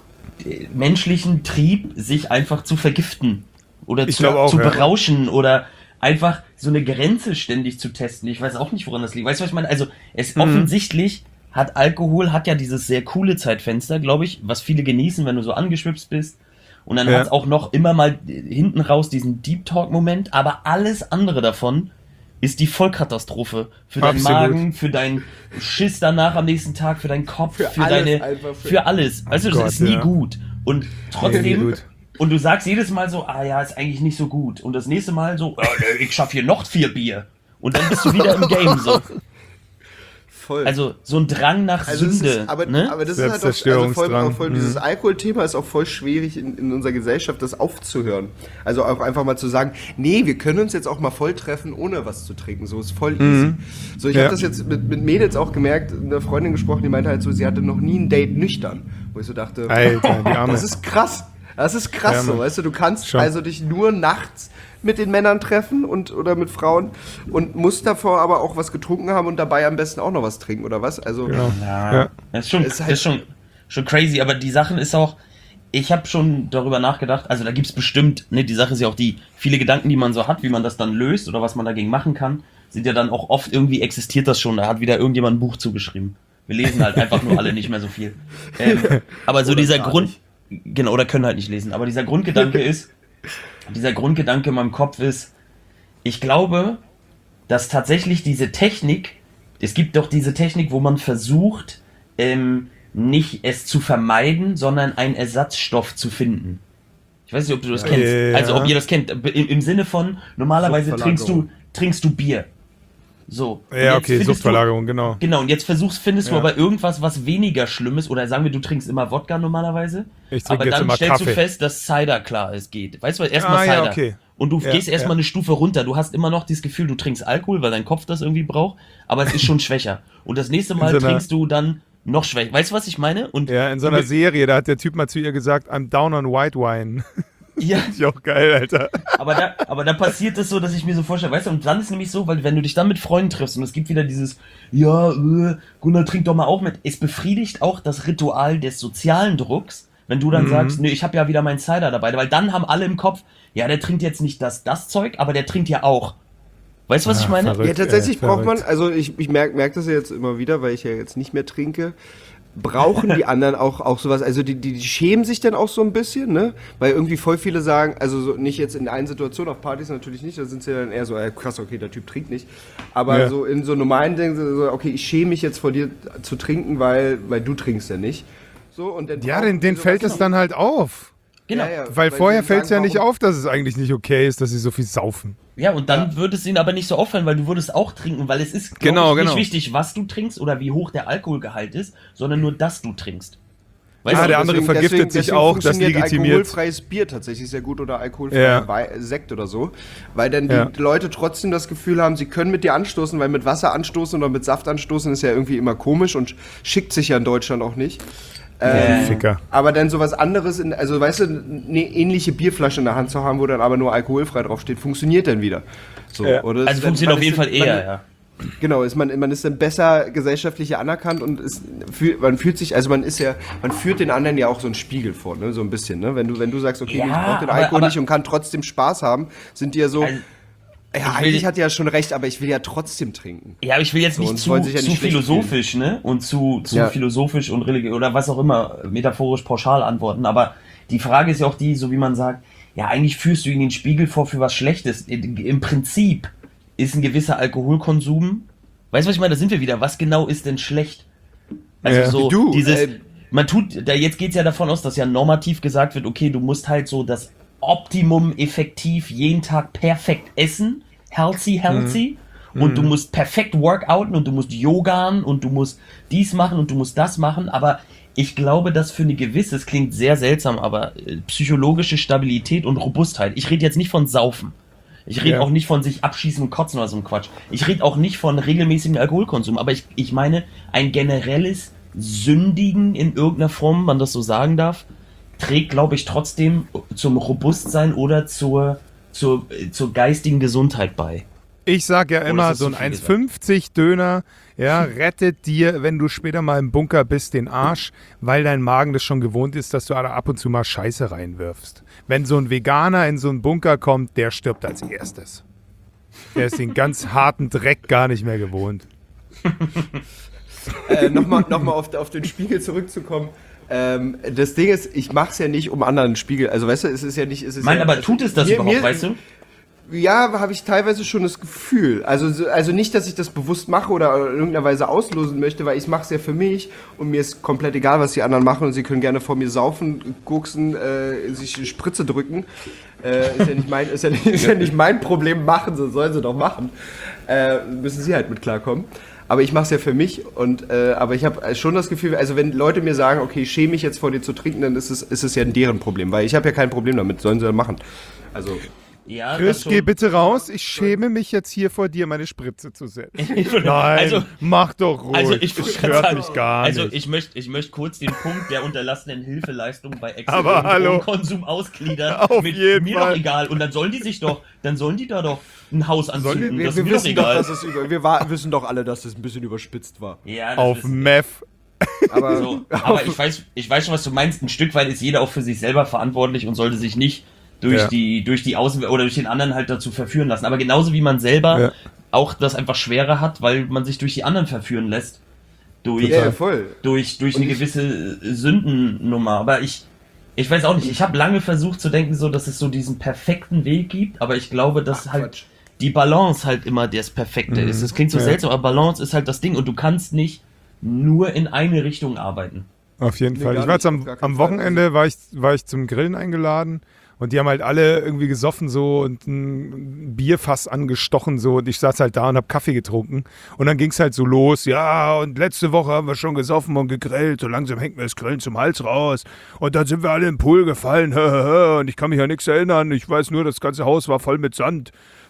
äh, menschlichen Trieb, sich einfach zu vergiften oder Ich zu, glaub auch, zu ja. berauschen oder einfach so eine Grenze ständig zu testen. Ich weiß auch nicht, woran das liegt. Weißt du, was ich meine? Also, es Mhm. offensichtlich hat Alkohol, hat ja dieses sehr coole Zeitfenster, glaube ich, was viele genießen, wenn du so angeschwipst bist. Und dann Ja. hat es auch noch immer mal hinten raus diesen Deep Talk-Moment, aber alles andere davon ist die Vollkatastrophe. Für deinen Absolut. Magen, für deinen Schiss danach am nächsten Tag, für deinen Kopf, für, Für alles deine. einfach, für- Für alles. Also, das Gott, ist nie ja. gut. Und Nee, trotzdem. nie gut. Und du sagst jedes Mal so, ah ja, ist eigentlich nicht so gut. Und das nächste Mal so, äh, nee, ich schaff hier noch vier Bier. Und dann bist du wieder im Game so. Voll. Also so ein Drang nach Also das Sünde. ist, aber, ne? aber das ist halt auch, also voll, Selbstzerstörungsdrang. auch voll, dieses Alkoholthema ist auch voll schwierig in, in unserer Gesellschaft, das aufzuhören. Also auch einfach mal zu sagen, nee, wir können uns jetzt auch mal voll treffen, ohne was zu trinken. So ist voll easy. So, ich Ja. habe das jetzt mit, mit Mädels auch gemerkt, eine Freundin gesprochen, die meinte halt so, sie hatte noch nie ein Date nüchtern. Wo ich so dachte, Alter, die Arme. das ist krass. Das ist krass Ja, so, Mann. weißt du, du kannst Schon. also dich nur nachts mit den Männern treffen und oder mit Frauen und musst davor aber auch was getrunken haben und dabei am besten auch noch was trinken oder was? Also Genau. Ja, Ja. das ist schon, Ist halt- das ist schon, schon crazy, aber die Sachen ist auch, ich habe schon darüber nachgedacht, also da gibt's bestimmt, ne, die Sache ist ja auch die, viele Gedanken, die man so hat, wie man das dann löst oder was man dagegen machen kann, sind ja dann auch oft irgendwie existiert das schon, da hat wieder irgendjemand ein Buch zugeschrieben. Wir lesen halt einfach nur alle nicht mehr so viel. Ähm, aber so Oder dieser gar Grund, genau, oder können halt nicht lesen, aber dieser Grundgedanke ist, dieser Grundgedanke in meinem Kopf ist, ich glaube, dass tatsächlich diese Technik, es gibt doch diese Technik, wo man versucht, ähm, nicht es zu vermeiden, sondern einen Ersatzstoff zu finden. Ich weiß nicht, ob du das Ja. kennst. Ja. Also ob ihr das kennt. Im, im Sinne von, normalerweise trinkst du, Suchtverlagerung. trinkst du Bier. So. Und Ja, jetzt okay, findest Suchtverlagerung, genau. Du, genau, und jetzt versuchst, findest du Ja. aber irgendwas, was weniger schlimm ist. Oder sagen wir, du trinkst immer Wodka normalerweise. Ich trinke aber jetzt dann immer stellst du Kaffee. fest, dass Cider klar ist, geht. Weißt du, erstmal Ah, ja, Cider. okay. Und du Ja, gehst erstmal ja. eine Stufe runter. Du hast immer noch dieses Gefühl, du trinkst Alkohol, weil dein Kopf das irgendwie braucht, aber es ist schon schwächer. Und das nächste Mal so einer- trinkst du dann noch schwächer. Weißt du, was ich meine? Und Ja, in so einer Serie, da hat der Typ mal zu ihr gesagt, I'm down on white wine. Ja, Ist ja auch geil, Alter. aber da, aber da passiert es so, dass ich mir so vorstelle, weißt du, und dann ist nämlich so, weil wenn du dich dann mit Freunden triffst und es gibt wieder dieses, ja, äh, Gunnar, trink doch mal auch mit, es befriedigt auch das Ritual des sozialen Drucks, wenn du dann Mhm. sagst, nee, ich habe ja wieder meinen Cider dabei, weil dann haben alle im Kopf, ja, der trinkt jetzt nicht das, das Zeug, aber der trinkt ja auch. Weißt du, was Ah, ich meine? verrückt. Ja, tatsächlich äh, braucht man, verrückt. also ich, ich merke merk das ja jetzt immer wieder, weil ich ja jetzt nicht mehr trinke, brauchen die anderen auch, auch sowas, also die, die, die schämen sich dann auch so ein bisschen, ne? Weil irgendwie voll viele sagen, also so nicht jetzt in allen Situationen, auf Partys natürlich nicht, da sind sie dann eher so, äh, krass, okay, der Typ trinkt nicht. Aber Ja. so in so normalen Dingen, so, okay, ich schäme mich jetzt vor dir zu trinken, weil, weil du trinkst ja nicht. So, und dann Ja, brauchen den, die den so, fällt weißt es du, dann halt auf. Genau. ja, ja, Weil vorher die fällt es ja sagen, nicht warum- auf, dass es eigentlich nicht okay ist, dass sie so viel saufen. Ja, und dann würde es ihnen aber nicht so auffallen, weil du würdest auch trinken, weil es ist glaub Genau, ich, nicht genau. wichtig, was du trinkst oder wie hoch der Alkoholgehalt ist, sondern nur, dass du trinkst. Ah, Weißt du, der andere vergiftet sich auch, das funktioniert legitimiert. alkoholfreies Bier tatsächlich sehr gut oder alkoholfreier Ja. Wei- Sekt oder so, weil dann die Ja. Leute trotzdem das Gefühl haben, sie können mit dir anstoßen, weil mit Wasser anstoßen oder mit Saft anstoßen ist ja irgendwie immer komisch und schickt sich ja in Deutschland auch nicht. Äh, Ficker. Aber dann sowas anderes, in, also weißt du, eine ähnliche Bierflasche in der Hand zu haben, wo dann aber nur alkoholfrei draufsteht, funktioniert dann wieder. So, Ja. oder? also Es- funktioniert man auf jeden ist- Fall eher, man, ja. Genau, ist man, man ist dann besser gesellschaftlich anerkannt und ist, fühl, man fühlt sich, also man ist ja, man führt den anderen ja auch so einen Spiegel vor, ne, so ein bisschen, ne? Wenn du, wenn du sagst, okay, Ja, ich brauch den aber- Alkohol aber- nicht und kann trotzdem Spaß haben, sind die ja so, Also, ja, ich will- eigentlich hat er ja schon recht, aber ich will ja trotzdem trinken. Ja, aber ich will jetzt So, nicht und zu, wollen sich ja zu nicht schlecht philosophisch, ne? Und zu, zu Ja. philosophisch und religiös oder was auch immer, metaphorisch pauschal antworten. Aber die Frage ist ja auch die, so wie man sagt, ja, eigentlich führst du ihnen den Spiegel vor für was Schlechtes. Im Prinzip ist ein gewisser Alkoholkonsum, weißt du, was ich meine? Da sind wir wieder. Was genau ist denn schlecht? Also Ja. so Du, dieses, äh, man tut, da jetzt geht's ja davon aus, dass ja normativ gesagt wird, okay, du musst halt so das Optimum effektiv jeden Tag perfekt essen, healthy, healthy, und du musst perfekt workouten und du musst yogan und du musst dies machen und du musst das machen, aber ich glaube, dass für eine gewisse, es klingt sehr seltsam, aber äh, psychologische Stabilität und Robustheit, ich rede jetzt nicht von Saufen, ich rede Ja. auch nicht von sich abschießen und kotzen oder so ein Quatsch, ich rede auch nicht von regelmäßigem Alkoholkonsum, aber ich, ich meine ein generelles Sündigen in irgendeiner Form, man das so sagen darf, trägt, glaube ich, trotzdem zum Robustsein oder zur, zur, äh, zur geistigen Gesundheit bei. Ich sag ja Oder immer, ist das so zu ein viel eins fünfzig Döner, ja, rettet dir, wenn du später mal im Bunker bist, den Arsch, weil dein Magen das schon gewohnt ist, dass du da ab und zu mal Scheiße reinwirfst. Wenn so ein Veganer in so einen Bunker kommt, der stirbt als erstes. Der ist den ganz harten Dreck gar nicht mehr gewohnt. äh, Nochmal noch mal auf, auf den Spiegel zurückzukommen. Ähm, das Ding ist, ich mach's ja nicht um anderen Spiegel, also weißt du, es ist ja nicht, es ist Mein, ja, aber tut es das mir- überhaupt, mir- weißt du? Ja, habe ich teilweise schon das Gefühl. Also, so- also nicht, dass ich das bewusst mache oder in irgendeiner Weise auslosen möchte, weil ich mache es ja für mich und mir ist komplett egal, was die anderen machen und sie können gerne vor mir saufen, gucksen, äh, sich eine Spritze drücken. Äh, ist, ja nicht mein, ist, ja nicht, ist ja nicht mein Problem, machen sie, sollen sie doch machen. Äh, müssen sie halt mit klarkommen. Aber ich mache es ja für mich und äh, aber ich habe schon das Gefühl, also wenn Leute mir sagen, okay, ich schäme mich jetzt vor dir zu trinken, dann ist es, ist es ja deren Problem, weil ich habe ja kein Problem damit, sollen sie dann machen. Also Ja, Chris, das schon. geh bitte raus. Ich schäme mich jetzt hier vor dir, meine Spritze zu setzen. Nein, Also- mach doch ruhig. Also ich das wollte gerade stört sagen, mich gar also nicht. ich möchte ich möchte kurz den Punkt der unterlassenen Hilfeleistung bei Aber hallo. exzessivem Konsum ausgliedern. Auf mit jeden mir Fall. doch egal. Und dann sollen die sich doch, dann sollen die da doch ein Haus anzünden. wir, das wir ist mir doch wissen doch, egal. dass es über, wir wa- wissen doch alle, dass das ein bisschen überspitzt war. ja, das Auf ist, Meth. Aber so. Aber ich weiß, ich weiß schon, was du meinst. Ein Stück weit ist jeder auch für sich selber verantwortlich und sollte sich nicht durch Ja. die durch die Außen oder durch den anderen halt dazu verführen lassen. Aber genauso wie man selber Ja. auch das einfach schwerer hat, weil man sich durch die anderen verführen lässt. Durch, ja, voll. durch, durch Und eine ich- gewisse äh, Sündennummer. Aber ich, ich weiß auch nicht, ich habe lange versucht zu denken, so, dass es so diesen perfekten Weg gibt, aber ich glaube, dass Ach, halt Quatsch. die Balance halt immer das Perfekte ist. Das klingt so Ja. seltsam, aber Balance ist halt das Ding und du kannst nicht nur in eine Richtung arbeiten. Auf jeden Nee, Fall. gar Ich war jetzt nicht, am, auf gar keinen am Fall. Wochenende war ich, war ich zum Grillen eingeladen und die haben halt alle irgendwie gesoffen so und ein Bierfass angestochen so und ich saß halt da und hab Kaffee getrunken und dann ging's halt so los, ja und letzte Woche haben wir schon gesoffen und gegrillt, so langsam hängt mir das Grillen zum Hals raus und dann sind wir alle im Pool gefallen und ich kann mich an nichts erinnern, ich weiß nur, das ganze Haus war voll mit Sand.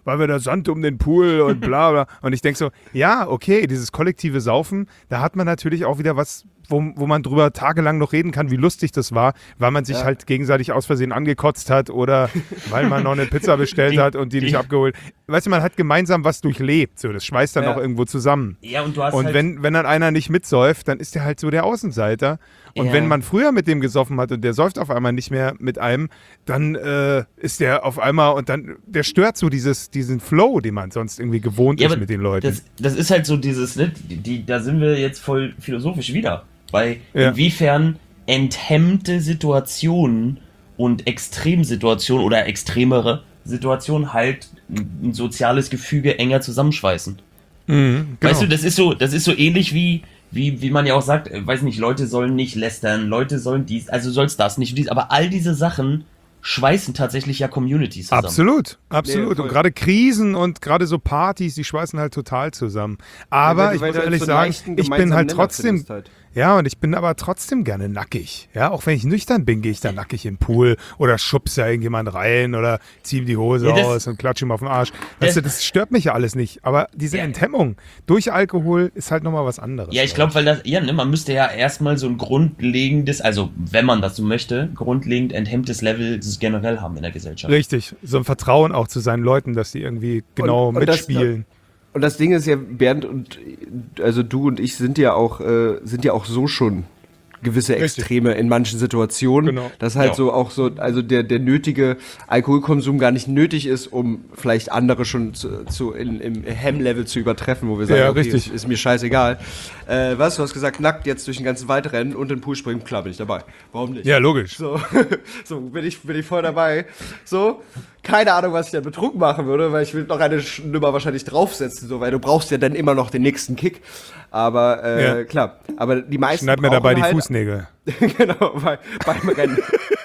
weil wir da Sand um den Pool und bla bla. Und ich denke so, ja, okay, dieses kollektive Saufen, da hat man natürlich auch wieder was, wo, wo man drüber tagelang noch reden kann, wie lustig das war, weil man sich Ja. halt gegenseitig aus Versehen angekotzt hat oder weil man noch eine Pizza bestellt Die- hat und die nicht die- abgeholt. Weißt du, man hat gemeinsam was durchlebt. So, das schweißt dann Ja. auch irgendwo zusammen. Ja, und du hast Und halt, wenn, wenn dann einer nicht mitsäuft, dann ist der halt so der Außenseiter. Und Ja. wenn man früher mit dem gesoffen hat und der säuft auf einmal nicht mehr mit einem, dann äh, ist der auf einmal und dann, der stört so dieses, diesen Flow, den man sonst irgendwie gewohnt ja, ist aber mit den Leuten. Das, das ist halt so dieses, ne, die, die, da sind wir jetzt voll philosophisch wieder. Weil Ja. inwiefern enthemmte Situationen und Extremsituationen oder extremere Situationen halt ein soziales Gefüge enger zusammenschweißen. Mhm, genau. Weißt du, das ist so, das ist so ähnlich wie, wie, wie man ja auch sagt, äh, weiß nicht, Leute sollen nicht lästern, Leute sollen dies, also soll's das nicht, dies, aber all diese Sachen schweißen tatsächlich ja Communities zusammen. Absolut, absolut. Nee, voll. und gerade Krisen und gerade so Partys, die schweißen halt total zusammen. Aber Ja, weil du- ich weil muss du halt ehrlich so einen sagen, leichten ich bin gemeinsamen halt Nenner trotzdem, findest halt. ja, und ich bin aber trotzdem gerne nackig. Ja, auch wenn ich nüchtern bin, gehe ich da nackig im Pool oder schubse da irgendjemand rein oder ziehe ihm die Hose Ja, das- aus und klatsche ihm auf den Arsch. Das- Weißt du, das stört mich ja alles nicht. Aber diese Ja. Enthemmung durch Alkohol ist halt nochmal was anderes. Ja, ich glaube, weil das, ja, ne, man müsste ja erstmal so ein grundlegendes, also wenn man das so möchte, grundlegend enthemmtes Level generell haben in der Gesellschaft. Richtig, so ein Vertrauen auch zu seinen Leuten, dass die irgendwie genau und das- mitspielen. Und das Ding ist ja, Bernd und also du und ich sind ja auch äh, sind ja auch so schon gewisse Richtig. Extreme in manchen Situationen. Genau. Dass halt Ja. so auch so, also der, der nötige Alkoholkonsum gar nicht nötig ist, um vielleicht andere schon zu, zu in, im Hemmlevel zu übertreffen, wo wir sagen, Ja, okay, richtig. Ist, ist mir scheißegal. Äh, was, du hast gesagt, nackt jetzt durch den ganzen Wald rennen und in den Pool springen, klar bin ich dabei. Warum nicht? Ja, logisch. So, so bin ich, bin ich voll dabei. So, keine Ahnung, was ich dann betrunken machen würde, weil ich will noch eine Sch- Nummer wahrscheinlich draufsetzen, so, weil du brauchst ja dann immer noch den nächsten Kick. Aber äh, Ja. klar, aber die meisten Schneid mir brauchen dabei die halt, Fußnägel. genau, bei, beim Rennen.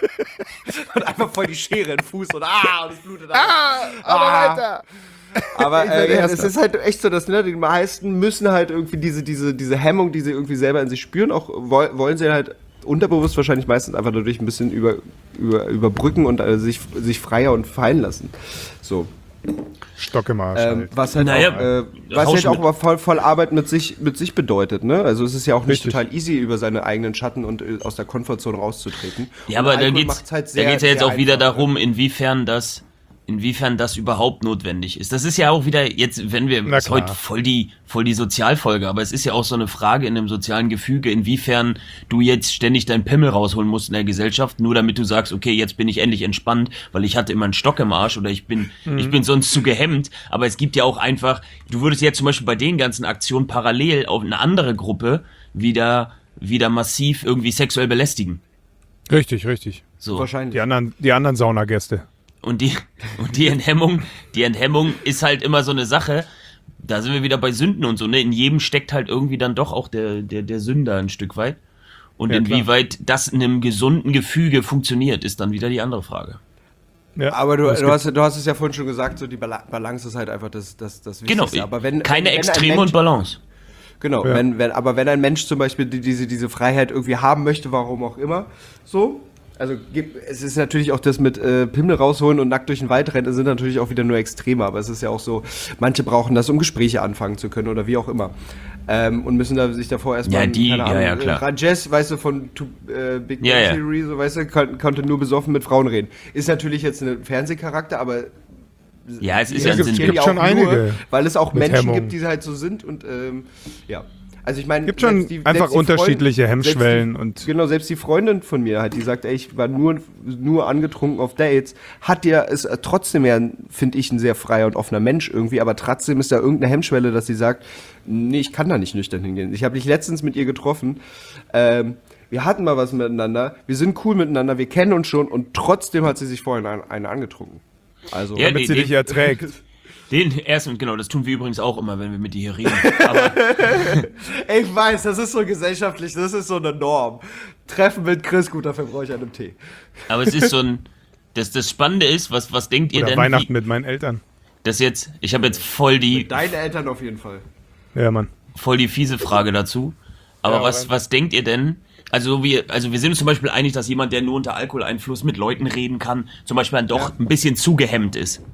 Und einfach voll die Schere in den Fuß und ah, und es blutet ah, aber weiter. Aber der äh, ja, Erste. es ist halt echt so, dass ne, die meisten müssen halt irgendwie diese, diese, diese Hemmung, die sie irgendwie selber in sich spüren, auch woll, wollen sie halt unterbewusst wahrscheinlich meistens einfach dadurch ein bisschen über, über, überbrücken und äh, sich, sich freier und fallen lassen. So. Stock im Arsch. Ähm, halt. was halt Naja, auch, äh, was Rausch halt auch mit- aber voll, voll Arbeit mit sich, mit sich bedeutet, ne? Also es ist ja auch nicht Richtig. total easy, über seine eigenen Schatten und äh, aus der Komfortzone rauszutreten. Ja, Und aber da Alkohol geht's, macht's halt da sehr, geht's ja jetzt sehr auch wieder einfach, darum, inwiefern das, inwiefern das überhaupt notwendig ist. Das ist ja auch wieder jetzt, wenn wir, Na ist heute klar. voll die, voll die Sozialfolge, aber es ist ja auch so eine Frage in dem sozialen Gefüge, inwiefern du jetzt ständig deinen Pimmel rausholen musst in der Gesellschaft, nur damit du sagst, okay, jetzt bin ich endlich entspannt, weil ich hatte immer einen Stock im Arsch oder ich bin, Mhm. ich bin sonst zu gehemmt. Aber es gibt ja auch einfach, du würdest jetzt zum Beispiel bei den ganzen Aktionen parallel auf eine andere Gruppe wieder, wieder massiv irgendwie sexuell belästigen. Richtig, richtig. So. Wahrscheinlich. Die anderen, die anderen Saunagäste. Und die, und die Enthemmung, die Enthemmung ist halt immer so eine Sache. Da sind wir wieder bei Sünden und so, ne? In jedem steckt halt irgendwie dann doch auch der, der, der Sünder ein Stück weit. Und Ja, klar. inwieweit das in einem gesunden Gefüge funktioniert, ist dann wieder die andere Frage. Ja, Aber du, es du, gibt- hast, du hast es ja vorhin schon gesagt, so die Bala- Balance ist halt einfach das, das, das Genau. Wichtigste. Aber wenn, Keine wenn, wenn ein Extreme Mensch, und Balance. Genau, Ja. wenn, wenn, aber wenn ein Mensch zum Beispiel die, diese, diese Freiheit irgendwie haben möchte, warum auch immer, so, also gibt- es ist natürlich auch das mit äh, Pimmel rausholen und nackt durch den Wald rennen, sind natürlich auch wieder nur Extreme, aber es ist ja auch so, manche brauchen das, um Gespräche anfangen zu können oder wie auch immer. Ähm, und müssen da, sich davor erstmal, Ja, die- keine ja, Ahnung, ja, klar. äh, Rajesh, weißt du, von Tu- äh, Big Bang Ja, ja. Theory, so, weißt du, kon konnte nur besoffen mit Frauen reden. Ist natürlich jetzt ein Fernsehcharakter, aber Ja, es ist Ja, ja ein es Sinn. gibt die schon auch einige nur, weil es auch mit Menschen Hemmung. gibt, die halt so sind und ähm, ja. Also ich meine, Gibt schon selbst die- einfach selbst die unterschiedliche Freundin- Hemmschwellen selbst und- die, genau, selbst die Freundin von mir halt, die sagt, ey, ich war nur, nur angetrunken auf Dates, hat ja, ist äh, trotzdem ja, finde ich, ein sehr freier und offener Mensch irgendwie, aber trotzdem ist da irgendeine Hemmschwelle, dass sie sagt, nee, ich kann da nicht nüchtern hingehen. Ich habe dich letztens mit ihr getroffen, ähm, wir hatten mal was miteinander, wir sind cool miteinander, wir kennen uns schon und trotzdem hat sie sich vorhin eine, eine angetrunken. Also, Ja, damit sie die- dich erträgt. Den ersten, genau, das tun wir übrigens auch immer, wenn wir mit dir hier reden. Aber ey, ich weiß, das ist so gesellschaftlich, das ist so eine Norm. Treffen mit Chris, gut, dafür brauche ich einen Tee. Aber es ist so ein. Das, das Spannende ist, was, was denkt ihr Oder denn? Weihnachten Wie, mit meinen Eltern. das jetzt, ich habe jetzt voll die, Deine Eltern auf jeden Fall. Ja, Mann. voll die fiese Frage dazu. Aber Ja, was, aber- was denkt ihr denn? Also wir, also wir sind uns zum Beispiel einig, dass jemand, der nur unter Alkoholeinfluss mit Leuten reden kann, zum Beispiel dann doch Ja. ein bisschen zu gehemmt ist.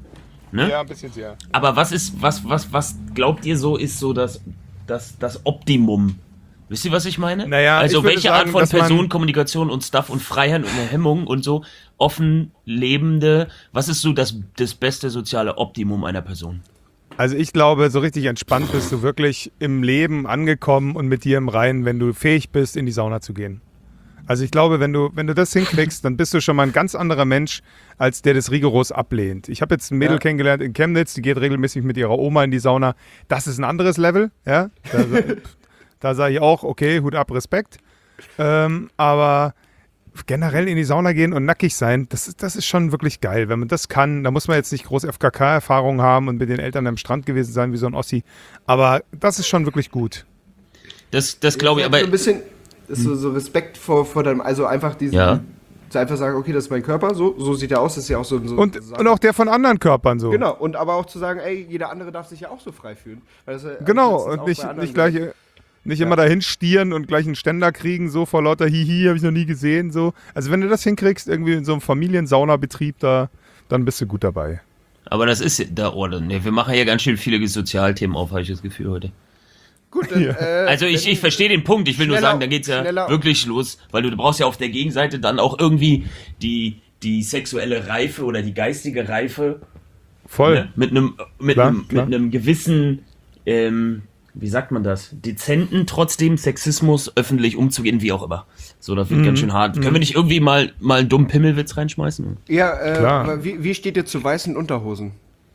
Ne? Ja, ein bisschen sehr. Aber was ist, was, was, was glaubt ihr so, ist so das, das, das Optimum? Wisst ihr, was ich meine? Naja, also ich würde welche sagen, Art von dass man- Personenkommunikation und Stuff und Freiheit und Hemmung und so offen lebende, was ist so das, das beste soziale Optimum einer Person? Also ich glaube, so richtig entspannt bist du wirklich im Leben angekommen und mit dir im Reinen, wenn du fähig bist, in die Sauna zu gehen. Also ich glaube, wenn du, wenn du das hinkriegst, dann bist du schon mal ein ganz anderer Mensch, als der das rigoros ablehnt. Ich habe jetzt ein Mädel Ja. kennengelernt in Chemnitz, die geht regelmäßig mit ihrer Oma in die Sauna. Das ist ein anderes Level, ja. Da, da sage ich auch, okay, Hut ab, Respekt. Ähm, aber generell in die Sauna gehen und nackig sein, das ist, das ist schon wirklich geil. Wenn man das kann, da muss man jetzt nicht groß F K K-Erfahrung haben und mit den Eltern am Strand gewesen sein wie so ein Ossi. Aber das ist schon wirklich gut. Das, das glaube ich, aber so ein bisschen ist so, so Respekt vor, vor deinem, also einfach diesen, Ja. so einfach sagen, okay, das ist mein Körper, so, so sieht er aus, das ist ja auch so, so Und, so- und auch der von anderen Körpern so. genau, und aber auch zu sagen, ey, jeder andere darf sich ja auch so frei fühlen. Weil das, äh, Genau, das ist und auch nicht, bei anderen nicht gleich, so. nicht immer dahin stieren und gleich einen Ständer kriegen, so vor lauter Hihi, habe ich noch nie gesehen, so. Also wenn du das hinkriegst, irgendwie in so einem Familiensaunabetrieb da, dann bist du gut dabei. Aber das ist da, oder? Ne, wir machen ja ganz schön viele Sozialthemen auf, habe ich das Gefühl heute. Gut, dann, Ja. äh, Also ich, ich verstehe den Punkt, ich will nur Schneller- sagen, da geht's ja schneller- wirklich los, weil du, du brauchst ja auf der Gegenseite dann auch irgendwie die, die sexuelle Reife oder die geistige Reife, Voll. ne? mit einem mit Klar, einem klar. mit einem gewissen, ähm, wie sagt man das, dezenten trotzdem Sexismus öffentlich umzugehen, wie auch immer. So, das wird ganz schön hart. Können wir nicht irgendwie mal mal einen dummen Pimmelwitz reinschmeißen? ja, äh, Klar. aber wie, wie steht ihr zu weißen Unterhosen?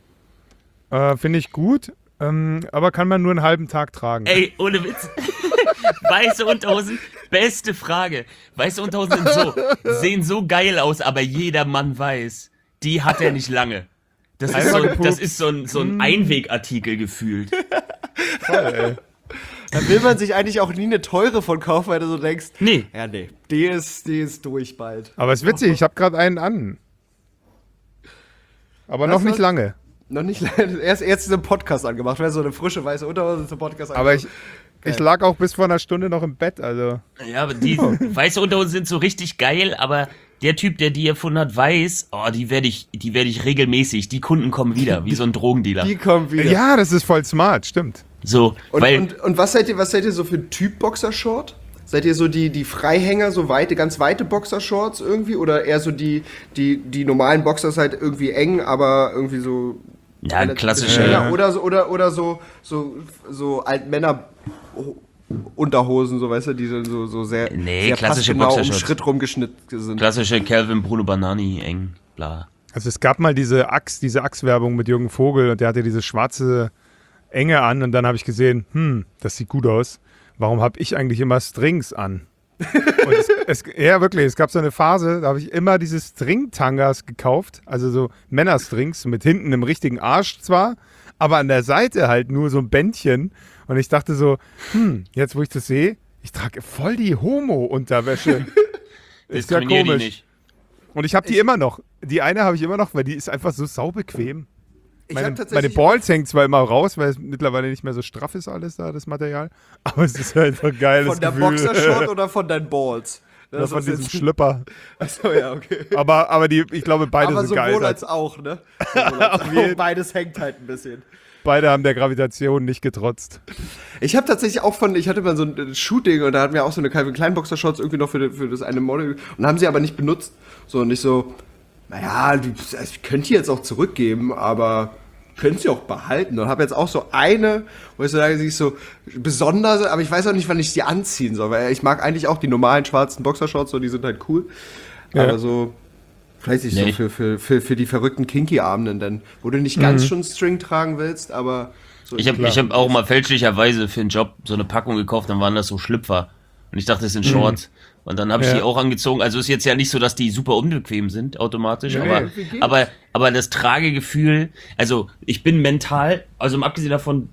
Äh, Finde ich gut, ähm, aber kann man nur einen halben Tag tragen. Ey, ohne Witz. Weiße Unterhosen, beste Frage. Weiße Unterhosen sind so, sehen so geil aus, aber jeder Mann weiß, die hat er nicht lange. Das ist so, ein- das ist so ein, so ein Einwegartikel gefühlt. Voll, ey. Da will man sich eigentlich auch nie eine teure von kaufen, weil du so denkst, Nee. ja, nee, die ist, die ist durch bald. Aber es ist witzig, ich habe gerade einen an. Aber noch Was nicht soll- lange. Noch nicht leider, erst, erst einen Podcast angemacht, weil so eine frische weiße Unterhose zum Podcast Aber ich, angemacht. ich lag auch bis vor einer Stunde noch im Bett, also. Ja, aber die weiße Unterhosen sind so richtig geil, aber der Typ, der die erfunden hat, weiß, oh, die werde ich, die werde ich regelmäßig, die Kunden kommen wieder, wie so ein Drogendealer. Die kommt wieder. Ja, das ist voll smart, stimmt. So, Und, weil, und, und was seid ihr, was seid ihr so für ein Typ Boxershort? Seid ihr so die, die Freihänger, so weite, ganz weite Boxershorts irgendwie? Oder eher so die, die, die normalen Boxers halt irgendwie eng, aber irgendwie so. ja, relativ klassische, länger? Ja. Oder so, oder, oder so, so, so Altmänner Unterhosen, so weißt du, die so, so, so sehr, Nee, sehr klassische passgenau um Boxershorts. Schritt rumgeschnitten sind. klassische Calvin Bruno Banani, eng, bla. Also es gab mal diese Axe, diese Axe-Werbung mit Jürgen Vogel und der hatte diese schwarze Enge an und dann habe ich gesehen, hm, das sieht gut aus. Warum habe ich eigentlich immer Strings an? Und es, es, ja, wirklich, es gab so eine Phase, da habe ich immer diese String-Tangas gekauft, also so Männerstrings mit hinten einem richtigen Arsch zwar, aber an der Seite halt nur so ein Bändchen. Und ich dachte so, hm, jetzt wo ich das sehe, ich trage voll die Homo-Unterwäsche. Ist ja Diskriminier die komisch. nicht. Und ich habe die immer noch. Die eine habe ich immer noch, weil die ist einfach so saubequem. Ich Meine, hab meine tatsächlich Balls hängen zwar immer raus, weil es mittlerweile nicht mehr so straff ist alles da, das Material. Aber es ist halt einfach geil. von der Boxershort oder von deinen Balls? Oder Das von ist diesem jetzt- Schlüpper. Achso, ja, okay. Aber, aber die, ich glaube, beide Aber sind sowohl geil. als auch, ne? Sowohl als Auf jeden- auch. Beides hängt halt ein bisschen. Beide haben der Gravitation nicht getrotzt. Ich habe tatsächlich auch von, ich hatte mal so ein Shooting und da hatten wir auch so eine Calvin Klein Boxershorts irgendwie noch für, für das eine Model und haben sie aber nicht benutzt. So und ich so, naja, die, also ich könnte die jetzt auch zurückgeben, aber können sie auch behalten. Und habe jetzt auch so eine, wo ich so sage, sie ist so besonders, aber ich weiß auch nicht, wann ich sie anziehen soll, weil ich mag eigentlich auch die normalen schwarzen Boxershorts, so die sind halt cool. Ja. Aber so, weiß ich Nee. so, für, für, für, für die verrückten Kinky-Abenden dann, wo du nicht ganz schon String tragen willst, aber so. Ich habe ich hab auch mal fälschlicherweise für einen Job so eine Packung gekauft, dann waren das so Schlüpfer. Und ich dachte, das sind Shorts. Und dann habe ich Ja. die auch angezogen. Also ist jetzt ja nicht so, dass die super unbequem sind, automatisch. Nee, aber, wie geht's? aber, aber das Tragegefühl, also ich bin mental, also mal abgesehen davon,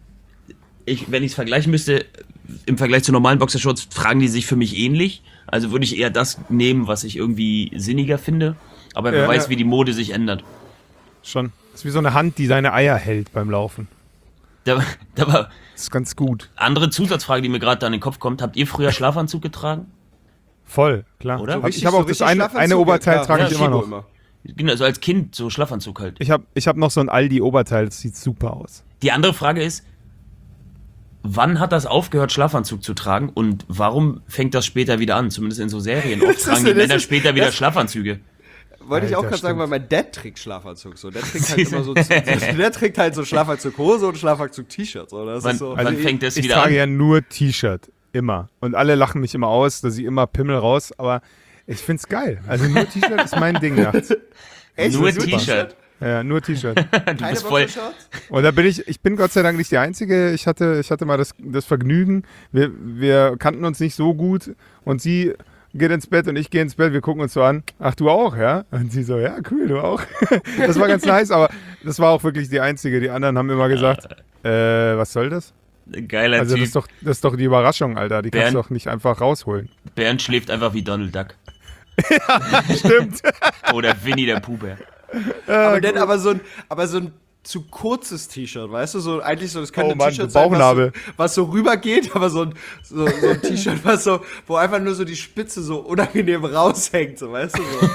ich, wenn ich es vergleichen müsste, im Vergleich zu normalen Boxershorts fragen die sich für mich ähnlich. Also würde ich eher das nehmen, was ich irgendwie sinniger finde. Aber wer Ja, weiß, ja. wie die Mode sich ändert. Schon. Das ist wie so eine Hand, die seine Eier hält beim Laufen. Da, da war Das ist ganz gut. andere Zusatzfrage, die mir gerade da in den Kopf kommt. Habt ihr früher Schlafanzug getragen? Voll, klar. Oder? Hab- Richtig- Ich habe so auch das richtig eine, Schlafanzug, eine Oberteil ja, trage ja, ich immer Chibo noch. immer. Genau, so als Kind, so Schlafanzug halt. Ich habe ich hab noch so ein Aldi-Oberteil, das sieht super aus. Die andere Frage ist, wann hat das aufgehört, Schlafanzug zu tragen und warum fängt das später wieder an? Zumindest in so Serien. Oft Das tragen ist- die das Männer ist- später wieder das- Schlafanzüge. Wollte ich auch Alter, gerade sagen, stimmt. weil mein Dad trägt Schlafanzug so. Der trägt halt immer so, der trägt halt so Schlafanzug-Hose und Schlafanzug-T-Shirt. So. Das Wann, ist so. wann ich, fängt das ich wieder trage an? ja nur T-Shirt, immer. Und alle lachen mich immer aus, dass ich immer Pimmel raus, aber ich find's geil. Also nur T-Shirt ist mein Ding nachts. Echt? Nur Super. T-Shirt. Ja, nur T-Shirt. Du Keine bist voll. Boxershorts? Und da bin ich, ich bin Gott sei Dank nicht der Einzige. Ich hatte, ich hatte mal das, das Vergnügen. Wir, wir kannten uns nicht so gut und sie geht ins Bett und ich gehe ins Bett. Wir gucken uns so an. Ach, du auch, ja? Und sie so, ja, cool, du auch. Das war ganz nice, aber das war auch wirklich die Einzige. Die anderen haben immer gesagt, äh, was soll das? Geiler Also das Typ. ist doch, das ist doch die Überraschung, Alter. Die kannst Bernd- du doch nicht einfach rausholen. Bernd schläft einfach wie Donald Duck. Stimmt. Oder Winnie der Pooh-Bär. Aber, dann, aber, so ein, aber so ein zu kurzes T-Shirt, weißt du? So eigentlich so, das könnte Oh ein Mann, T-Shirt so sein, was so, Bauchnabel. was so rübergeht, aber so ein, so, so ein T-Shirt, was so, wo einfach nur so die Spitze so unangenehm raushängt, so, weißt du? So.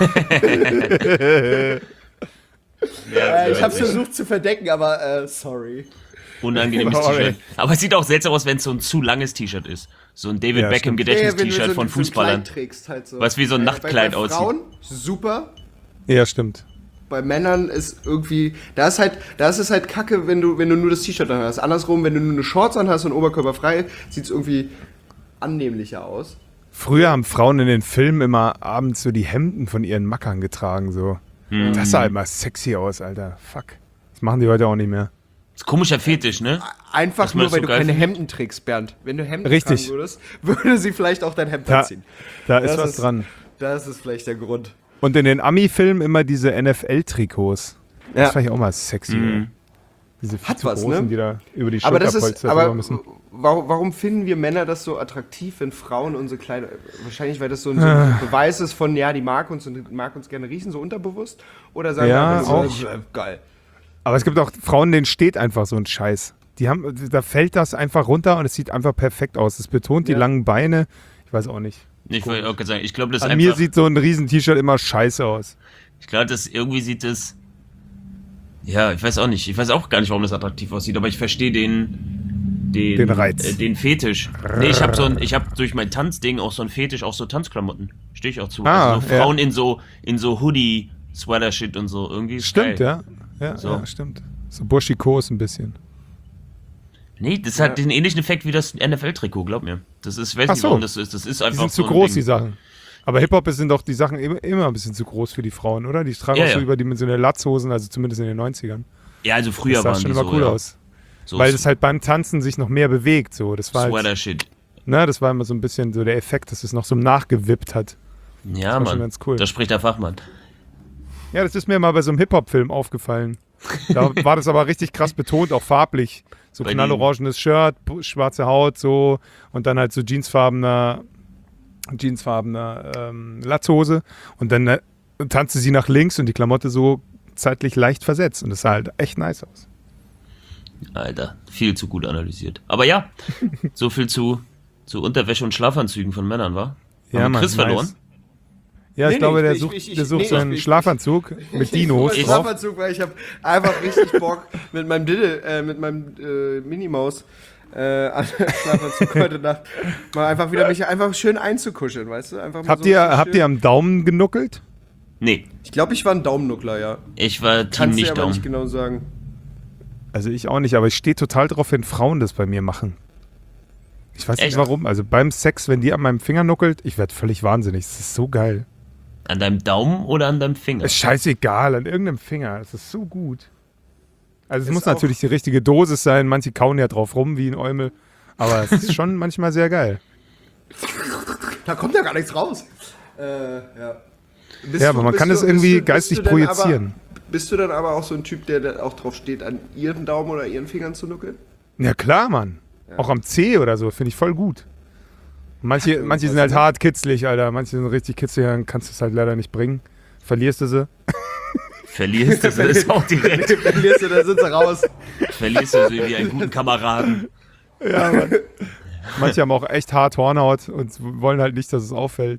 äh, ich hab's versucht zu verdecken, aber äh, sorry. Unangenehmes Sorry. T-Shirt. Aber es sieht auch seltsam aus, wenn es so ein zu langes T-Shirt ist. So ein David Ja, Beckham stimmt. Gedächtnis-T-Shirt so, von so ein Fußballern. Kleid trägst, halt so. Was wie so ein Äh, Nachtkleid bei, bei aussieht. Frauen super. Ja, stimmt. Bei Männern ist irgendwie, da ist halt, da ist es halt kacke, wenn du, wenn du nur das T-Shirt an hast. Andersrum, wenn du nur eine Shorts an hast und Oberkörper frei, sieht es irgendwie annehmlicher aus. Früher haben Frauen in den Filmen immer abends so die Hemden von ihren Mackern getragen, so. Hm. Das sah halt mal sexy aus, Alter. Fuck. Das machen die heute auch nicht mehr. Das ist komischer Fetisch, ne? Einfach Dass man nur, das weil so du geil keine findet. Hemden trägst, Bernd. Wenn du Hemden Richtig. tragen würdest, würde sie vielleicht auch dein Hemd Da, anziehen. da ist Das was ist- dran. Das ist vielleicht der Grund. Und in den Ami-Filmen immer diese N F L-Trikots. Ja. Das fand ich auch mal sexy. Mhm. ey. Diese viel Hat zu was, großen, ne? die da über die Aber das ist, Schulterpolster aber drüber müssen. warum, warum finden wir Männer das so attraktiv, wenn Frauen unsere Kleider, wahrscheinlich weil das so ein, so ein Beweis ist von, ja, die mag uns und mag uns gerne riechen, so unterbewusst? Oder sagen Ja, wir einfach so, auch. äh, geil. Aber es gibt auch Frauen, denen steht einfach so ein Scheiß. Die haben, da fällt das einfach runter und es sieht einfach perfekt aus. Es betont die Ja. langen Beine. Ich weiß auch nicht. Ich wollte auch gerade sagen, ich glaube, das ist An mir einfach. sieht so ein riesen T-Shirt immer scheiße aus. Ich glaube, das irgendwie sieht es. Ja, ich weiß auch nicht. Ich weiß auch gar nicht, warum das attraktiv aussieht, aber ich verstehe den. Den, Den Reiz. Äh, den Fetisch. Nee, ich habe so ein, ich habe durch mein Tanzding auch so ein Fetisch, auch so Tanzklamotten. Stehe ich auch zu. Ah, also so ja. Frauen in so, in so Hoodie, Sweater-Shit und so. Irgendwie ist Stimmt, geil. ja. Ja, So. ja, stimmt. So buschikos ein bisschen. Nee, das hat den ähnlichen Effekt wie das N F L-Trikot, glaub mir. Das ist, ich weiß Ach nicht, so. warum das ist. Das ist Die einfach sind so zu ein groß, Ding. die Sachen. Aber Hip-Hop sind doch die Sachen immer, immer ein bisschen zu groß für die Frauen, oder? Die tragen Ja, auch so ja. überdimensionierte Latzhosen, also zumindest in den neunzigern. Ja, also früher Das sah waren schon die immer so, cool ja. aus. So Weil es halt beim Tanzen sich noch mehr bewegt. So. Das war halt, Sweater-Shit. ne, das war immer so ein bisschen so der Effekt, dass es noch so nachgewippt hat. Ja, war Mann. schon ganz cool. Da spricht der Fachmann. Ja, das ist mir mal bei so einem Hip-Hop-Film aufgefallen. Da war das aber richtig krass betont, auch farblich. So Bei knallorangenes Shirt, pu- schwarze Haut, so und dann halt so jeansfarbener, jeansfarbener ähm, Latzhose und dann äh, tanzte sie nach links und die Klamotte so zeitlich leicht versetzt und das sah halt echt nice aus. Alter, viel zu gut analysiert. Aber ja, so viel zu, zu Unterwäsche und Schlafanzügen von Männern, war? Ja, Haben wir Mann, Chris nice. verloren? Ja, ich Nee, glaube, nee, der ich- sucht, ich- ich- der sucht nee, seinen ich- ich- Schlafanzug mit Dinos Ich drauf. Schlafanzug, weil ich habe einfach richtig Bock mit meinem Diddle, äh, mit meinem äh, Minimaus äh, an Schlafanzug heute Nacht mal einfach wieder mich einfach schön einzukuscheln, weißt du? Einfach mal Habt so ihr, richtig habt ihr schön- am Daumen genuckelt? Nee, Ich glaube, ich war ein Daumennuckler, ja. ich war Team Kannst du nicht aber Daumen. nicht genau sagen. Also ich auch nicht, aber ich stehe total drauf, wenn Frauen das bei mir machen. Ich weiß Echt? nicht warum. Also beim Sex, wenn die an meinem Finger nuckelt, ich werde völlig wahnsinnig. Das ist so geil. An deinem Daumen oder an deinem Finger? Ist scheißegal, an irgendeinem Finger. Das ist so gut. Also es Ist muss auch- natürlich die richtige Dosis sein. Manche kauen ja drauf rum wie ein Eumel. Aber es ist schon manchmal sehr geil. Da kommt ja gar nichts raus. Äh, ja. Bist Ja, du- aber man bist kann du- es bist irgendwie du- bist geistig du denn projizieren. Aber, bist du dann aber auch so ein Typ, der da auch drauf steht, an ihren Daumen oder ihren Fingern zu nuckeln? Ja klar, Mann. Auch am C oder so, finde ich voll gut. Manche, irgendwas, manche sind halt ne? hart kitzlig, Alter. Manche sind richtig kitzlig, dann kannst du es halt leider nicht bringen. Verlierst du sie. Verlierst du das auch direkt. Verlierst du, dann sind sie raus. Verlierst du sie wie einen guten Kameraden. Ja, Mann. Manche haben auch echt hart Hornhaut und wollen halt nicht, dass es auffällt.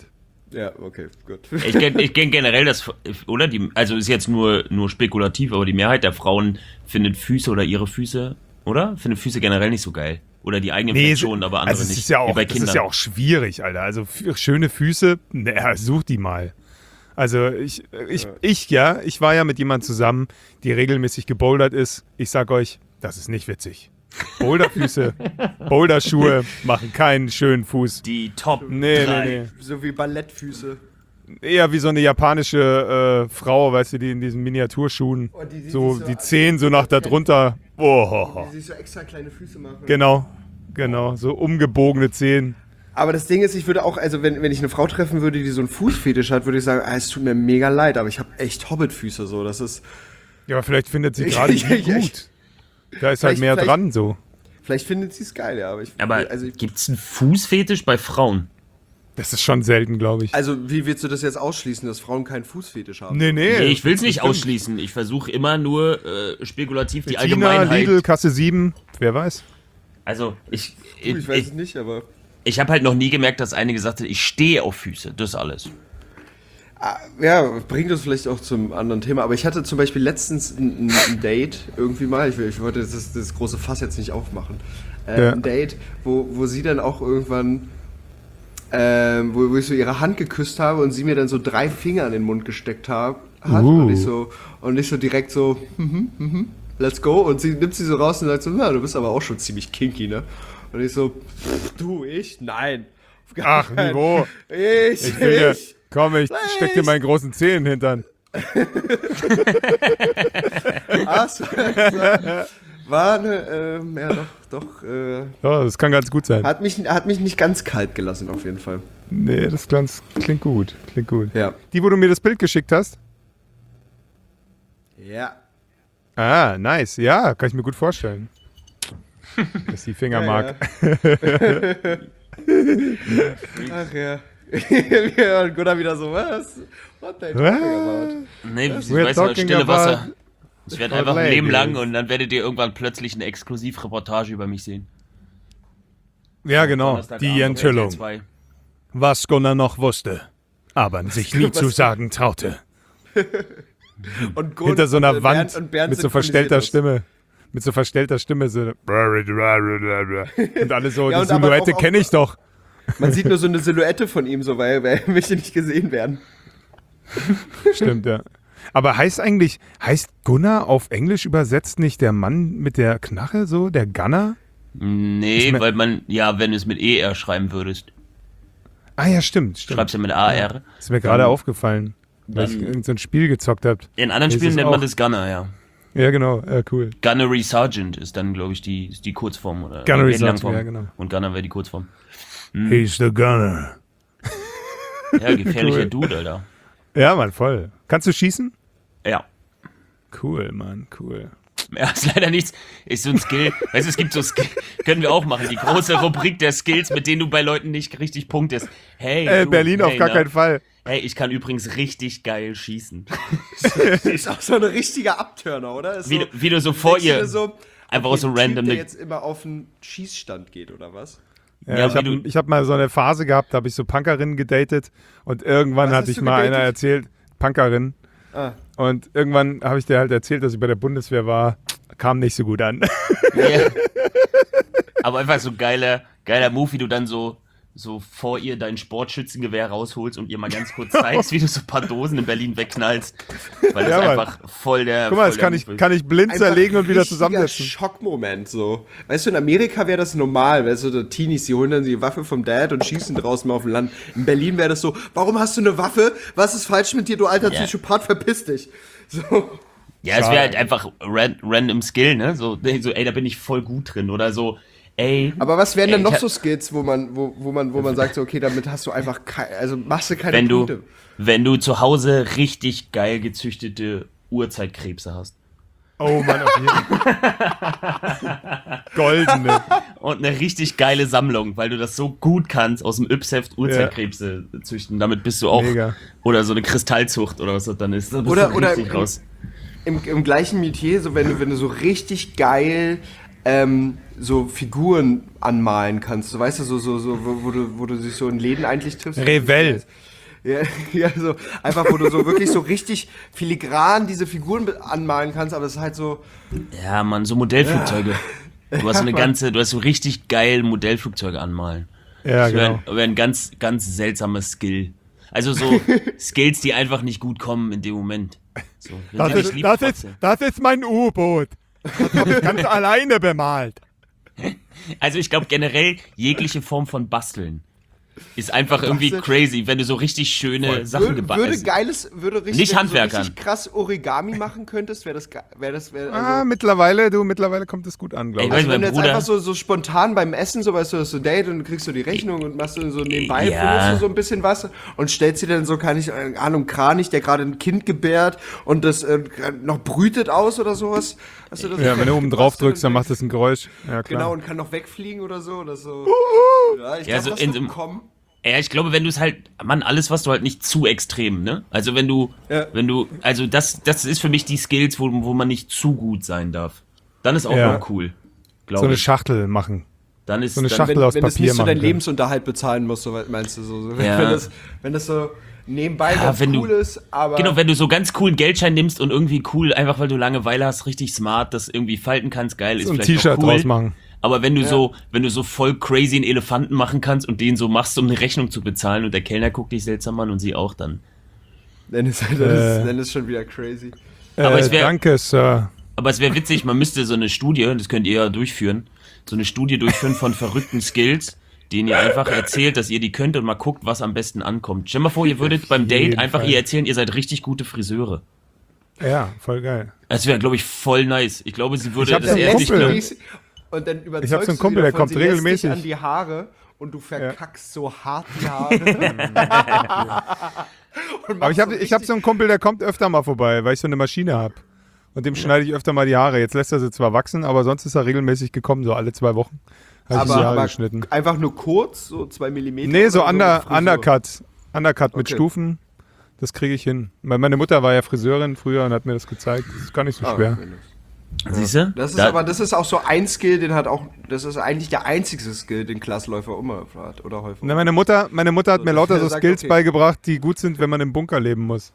Ja, okay, gut. Ich kenne ich kenn generell das, oder? Die, also ist jetzt nur, nur spekulativ, aber die Mehrheit der Frauen findet Füße oder ihre Füße, oder? Findet Füße generell nicht so geil. Oder die eigenen Nee, vielleicht schon, aber andere also es nicht. ist ja Wie auch, bei das Kindern. ist ja auch schwierig, Alter. Also f- schöne Füße, naja, such die mal. Also ich, ich, ja. ich, ja, ich war ja mit jemandem zusammen, die regelmäßig gebouldert ist. Ich sag euch, das ist nicht witzig. Boulderfüße, Boulderschuhe machen keinen schönen Fuß. Die Top Nee, drei. nee, nee. So wie Ballettfüße. Eher wie so eine japanische äh, Frau, weißt du, die in diesen Miniaturschuhen, Oh, die- die so sich so- die Zehen so nach da drunter. Oh, Die sich so extra kleine Füße machen. genau, genau, so umgebogene Zehen. Aber das Ding ist, ich würde auch, also wenn, wenn ich eine Frau treffen würde, die so einen Fußfetisch hat, würde ich sagen, ah, es tut mir mega leid, aber ich habe echt Hobbitfüße so. Das ist. Ja, aber vielleicht findet sie gerade Ich- die ich- ich- gut. Da ist halt Vielleicht- mehr vielleicht- dran so. Vielleicht findet sie es geil, ja. Aber, ich, Aber also, ich, gibt's einen Fußfetisch bei Frauen? Das ist schon selten, glaube ich. also wie willst du das jetzt ausschließen, dass Frauen keinen Fußfetisch haben? Nee, nee. Nee, ich will's nicht bestimmt. ausschließen. Ich versuche immer nur äh, spekulativ die Tina, Allgemeinheit. Lidl, Kasse sieben, wer weiß. Also ich, Du, ich weiß ich, es nicht, aber. ich habe halt noch nie gemerkt, dass eine gesagt hat, ich stehe auf Füße. Das alles. Ja, bringt uns vielleicht auch zum anderen Thema. Aber ich hatte zum Beispiel letztens ein, ein Date irgendwie mal. Ich, ich wollte das, das große Fass jetzt nicht aufmachen. Äh, Ja. Ein Date, wo, wo sie dann auch irgendwann, ähm, wo, wo ich so ihre Hand geküsst habe und sie mir dann so drei Finger in den Mund gesteckt hab, hat. Uh. Und ich so, und ich so direkt so, mhm, mhm, let's go. Und sie nimmt sie so raus und sagt so, na, du bist aber auch schon ziemlich kinky, ne? Und ich so, pff, du, ich? Nein. Auf gar Ach, keinen- Niveau. Ich, Ich will dir, ich. komm, ich steck dir meinen großen Zeh in den Hintern. Ach so, war eine, ähm, ja doch, doch, äh, Ja, das kann ganz gut sein. hat mich, hat mich nicht ganz kalt gelassen auf jeden Fall. Nee, das klingt, klingt gut. Klingt gut. Ja. Die, wo du mir das Bild geschickt hast? Ja. Ah, nice. Ja, kann ich mir gut vorstellen. Dass die Finger mag. Ach ja. Ja, und Gunnar wieder so, was? What they talking about? Nee, ich We're weiß noch, talking stille about Wasser. Es wird einfach ein Leben ladies. lang und dann werdet ihr irgendwann plötzlich eine Exklusivreportage über mich sehen. Ja, genau. Donnerstagabend Die auf R T L Enthüllung. zwei. Was Gunnar noch wusste, aber sich nie was- zu sagen traute. Und Gun- Hinter so einer und Wand Bernd- und Bernd mit so synchronisiert verstellter das. Stimme. Mit so verstellter Stimme. So und alle so, Ja, die und aber Silhouette auch- kenne ich doch. Man sieht nur so eine Silhouette von ihm, so, weil, weil er möchte nicht gesehen werden. Stimmt, ja. Aber heißt eigentlich, heißt Gunnar auf Englisch übersetzt nicht der Mann mit der Knarre so, der Gunner? Nee, Ich mein- weil man, ja, wenn du es mit E R schreiben würdest, Ah ja, stimmt, stimmt. schreibst du mit A R. Ist mir gerade Dann- aufgefallen, weil ich dann- irgendein so ein Spiel gezockt habt. In anderen Ist Spielen es nennt man auch. das Gunner, ja. Ja, genau, ja, cool. Gunnery Sergeant ist dann, glaube ich, die, ist die Kurzform. Oder Gunnery die Sergeant, Langform. ja, genau. Und Gunner wäre die Kurzform. He's the Gunner. Ja, gefährlicher Cool. Dude, Alter. Ja, Mann, voll. Kannst du schießen? Ja. Cool, Mann, cool. Ja, ist leider nichts. Ist so ein Skill. Weißt du, es gibt so Skill. Können wir auch machen. Die große Rubrik der Skills, mit denen du bei Leuten nicht richtig punktest. Hey. Äh, du, Berlin hey, auf gar na. keinen Fall. Hey, ich kann übrigens richtig geil schießen. Ist auch so ein richtiger Abturner, oder? Ist Wie, so, du- wie du so vor denkst du dir ihr. so, einfach okay, so ein random Typ, der ne- jetzt immer auf einen Schießstand geht, oder was? Ja, Ja, ich wie habe du- hab mal so eine Phase gehabt, da habe ich so Punkerinnen gedatet und irgendwann Was hatte hast ich du mal gedatet? einer erzählt, Punkerin, Ah. und irgendwann habe ich dir halt erzählt, dass ich bei der Bundeswehr war, kam nicht so gut an. Ja. Aber einfach so geiler, geiler Move, wie du dann so, so vor ihr dein Sportschützengewehr rausholst und ihr mal ganz kurz zeigst, wie du so ein paar Dosen in Berlin wegknallst. Weil das Ja, Mann. einfach voll der. Guck mal, voll das der kann ich, Move ist. kann ich blind Einfach zerlegen und wieder richtiger zusammensetzen. Schockmoment so. Weißt du, in Amerika wäre das normal, weißt du, die Teenies, die holen dann die Waffe vom Dad und schießen draußen mal auf dem Land. In Berlin wäre das so, warum hast du eine Waffe? Was ist falsch mit dir, du alter Ja. Psychopath, verpiss dich. So. Ja, es Schade. wäre halt einfach ran, random Skill, ne? So, so, ey, da bin ich voll gut drin. Oder so, ey. Aber was wären ey, denn noch ich so hab- Skills, wo man, wo, wo man, wo man sagt, so, okay, damit hast du einfach, kei- also machst du keine wenn du, Punkte. wenn du zu Hause richtig geil gezüchtete Urzeitkrebse hast. Oh Mann, auf jeden Fall. Goldene. Und eine richtig geile Sammlung, weil du das so gut kannst, aus dem Yps-Heft Urzeitkrebse züchten. Damit bist du auch. Mega. Oder so eine Kristallzucht oder was das dann ist. Da bist Oder- du oder- richtig raus. Im, Im gleichen Metier, so wenn du, wenn du so richtig geil ähm, so Figuren anmalen kannst, so weißt du, so, so, so wo, wo du, wo du dich so in Läden eigentlich triffst. Revell. Ja, ja, so einfach, wo du so wirklich so richtig filigran diese Figuren be- anmalen kannst, aber es ist halt so. Ja, Mann, so Modellflugzeuge. Du hast so eine Mann. ganze, du hast so richtig geil Modellflugzeuge anmalen. Ja, Das wäre genau. wär ein ganz, ganz seltsames Skill. Also so Skills, die einfach nicht gut kommen in dem Moment. So, wenn Das sie dich ist, lieb das, ist, trotzdem. das ist mein U-Boot. Das habe ich ganz alleine bemalt. Also ich glaube generell jegliche Form von Basteln ist einfach irgendwie Basteln? crazy, wenn du so richtig schöne Sachen Würde, gebaut würde hast. geiles, würde richtig, Nicht wenn du Handwerkern. so richtig krass Origami machen könntest, wäre das, ge- wär das, wär, also, Ah, mittlerweile, du, mittlerweile kommt es gut an, glaube Ey, ich. weißt also du, wenn mein du jetzt Bruder- einfach so, so spontan beim Essen, so weißt du, das so Date und kriegst du die Rechnung und machst du so nebenbei, Ja. findest du so ein bisschen was und stellst dir dann so, keine ich, äh, Ahnung, Kranich, der gerade ein Kind gebärt und das äh, noch brütet aus oder sowas. Hast du das Ja, wenn du oben drauf machst du drückst, dann dann macht das ein Geräusch. Ja, klar. Genau, und kann noch wegfliegen oder so. Oder so. Ja, ich Ja, glaube, so das in wird so einem- kommen. Ja, ich glaube, wenn du es halt, Mann, alles, was du halt nicht zu extrem, ne? Also wenn du, Ja. wenn du, also das, das ist für mich die Skills, wo, wo man nicht zu gut sein darf. Dann ist auch Ja. noch cool, So glaube eine ich. Schachtel machen. Dann ist so eine dann, Schachtel Wenn, aus wenn das Papier nicht so machen deinen können. Lebensunterhalt bezahlen musst, so weit meinst du so. so. Ja. Wenn, das, wenn das so nebenbei Ja, ganz wenn du- cool ist, aber. Genau, wenn du so ganz coolen Geldschein nimmst und irgendwie cool, einfach weil du Langeweile hast, richtig smart, das irgendwie falten kannst, geil, ist So ein vielleicht T-Shirt auch cool. draus machen. Aber wenn du so, wenn du so voll crazy einen Elefanten machen kannst und den so machst, um eine Rechnung zu bezahlen und der Kellner guckt dich seltsam an und sie auch dann. Dann ist, dann, Äh. ist, dann ist schon wieder crazy. Aber äh, es wär- danke, Sir. Aber es wäre witzig, man müsste so eine Studie, das könnt ihr ja durchführen, so eine Studie durchführen von verrückten Skills, denen ihr einfach erzählt, dass ihr die könnt und mal guckt, was am besten ankommt. Stell mal vor, ihr würdet beim Date jeden einfach Fall. ihr erzählen, ihr seid richtig gute Friseure. Ja, voll geil. Das wäre, glaube ich, voll nice. Ich glaube, sie würde Ich hab das so einen erst nicht Kumpel. glauben. Und dann überzeugst Ich hab so einen du Kumpel, sie der davon, kommt sie lässt regelmäßig. dich an die Haare und du verkackst so hart die Haare. Und Aber ich machst habe ich hab so einen Kumpel, der kommt öfter mal vorbei, weil ich so eine Maschine habe. Und dem schneide ich öfter mal die Haare. Jetzt lässt er sie zwar wachsen, aber sonst ist er regelmäßig gekommen, so alle zwei Wochen. Habe ich die aber, Haare aber geschnitten. einfach nur kurz, so zwei Millimeter. Nee, so oder under, mit Frisur? Undercut. Undercut mit Okay. Stufen. Das kriege ich hin. Weil meine Mutter war ja Friseurin früher und hat mir das gezeigt. Das ist gar nicht so Ah, schwer. okay. Siehst du? Das ist Da- aber, das ist auch so ein Skill, den hat auch, das ist eigentlich der einzige Skill, den Klassläufer immer hat, oder häufig. Na, meine Mutter, meine Mutter hat So, mir lauter der so sagt, Skills okay. beigebracht, die gut sind, wenn man im Bunker leben muss.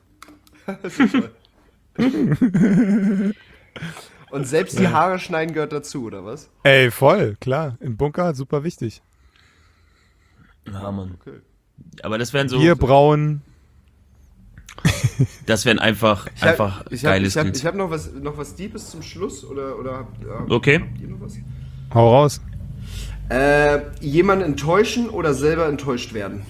Und selbst die Haare schneiden gehört dazu, oder was? Ey, voll, klar. Im Bunker super wichtig. Ja, Mann. Okay. Aber das wären so, Bier brauen. das wären einfach, Ich hab- einfach ich hab, geile ich hab, Skills. ich hab noch was, noch was Deepes zum Schluss, oder, oder habt, ja, Okay. habt ihr noch was? Hau raus. Äh, jemanden enttäuschen oder selber enttäuscht werden?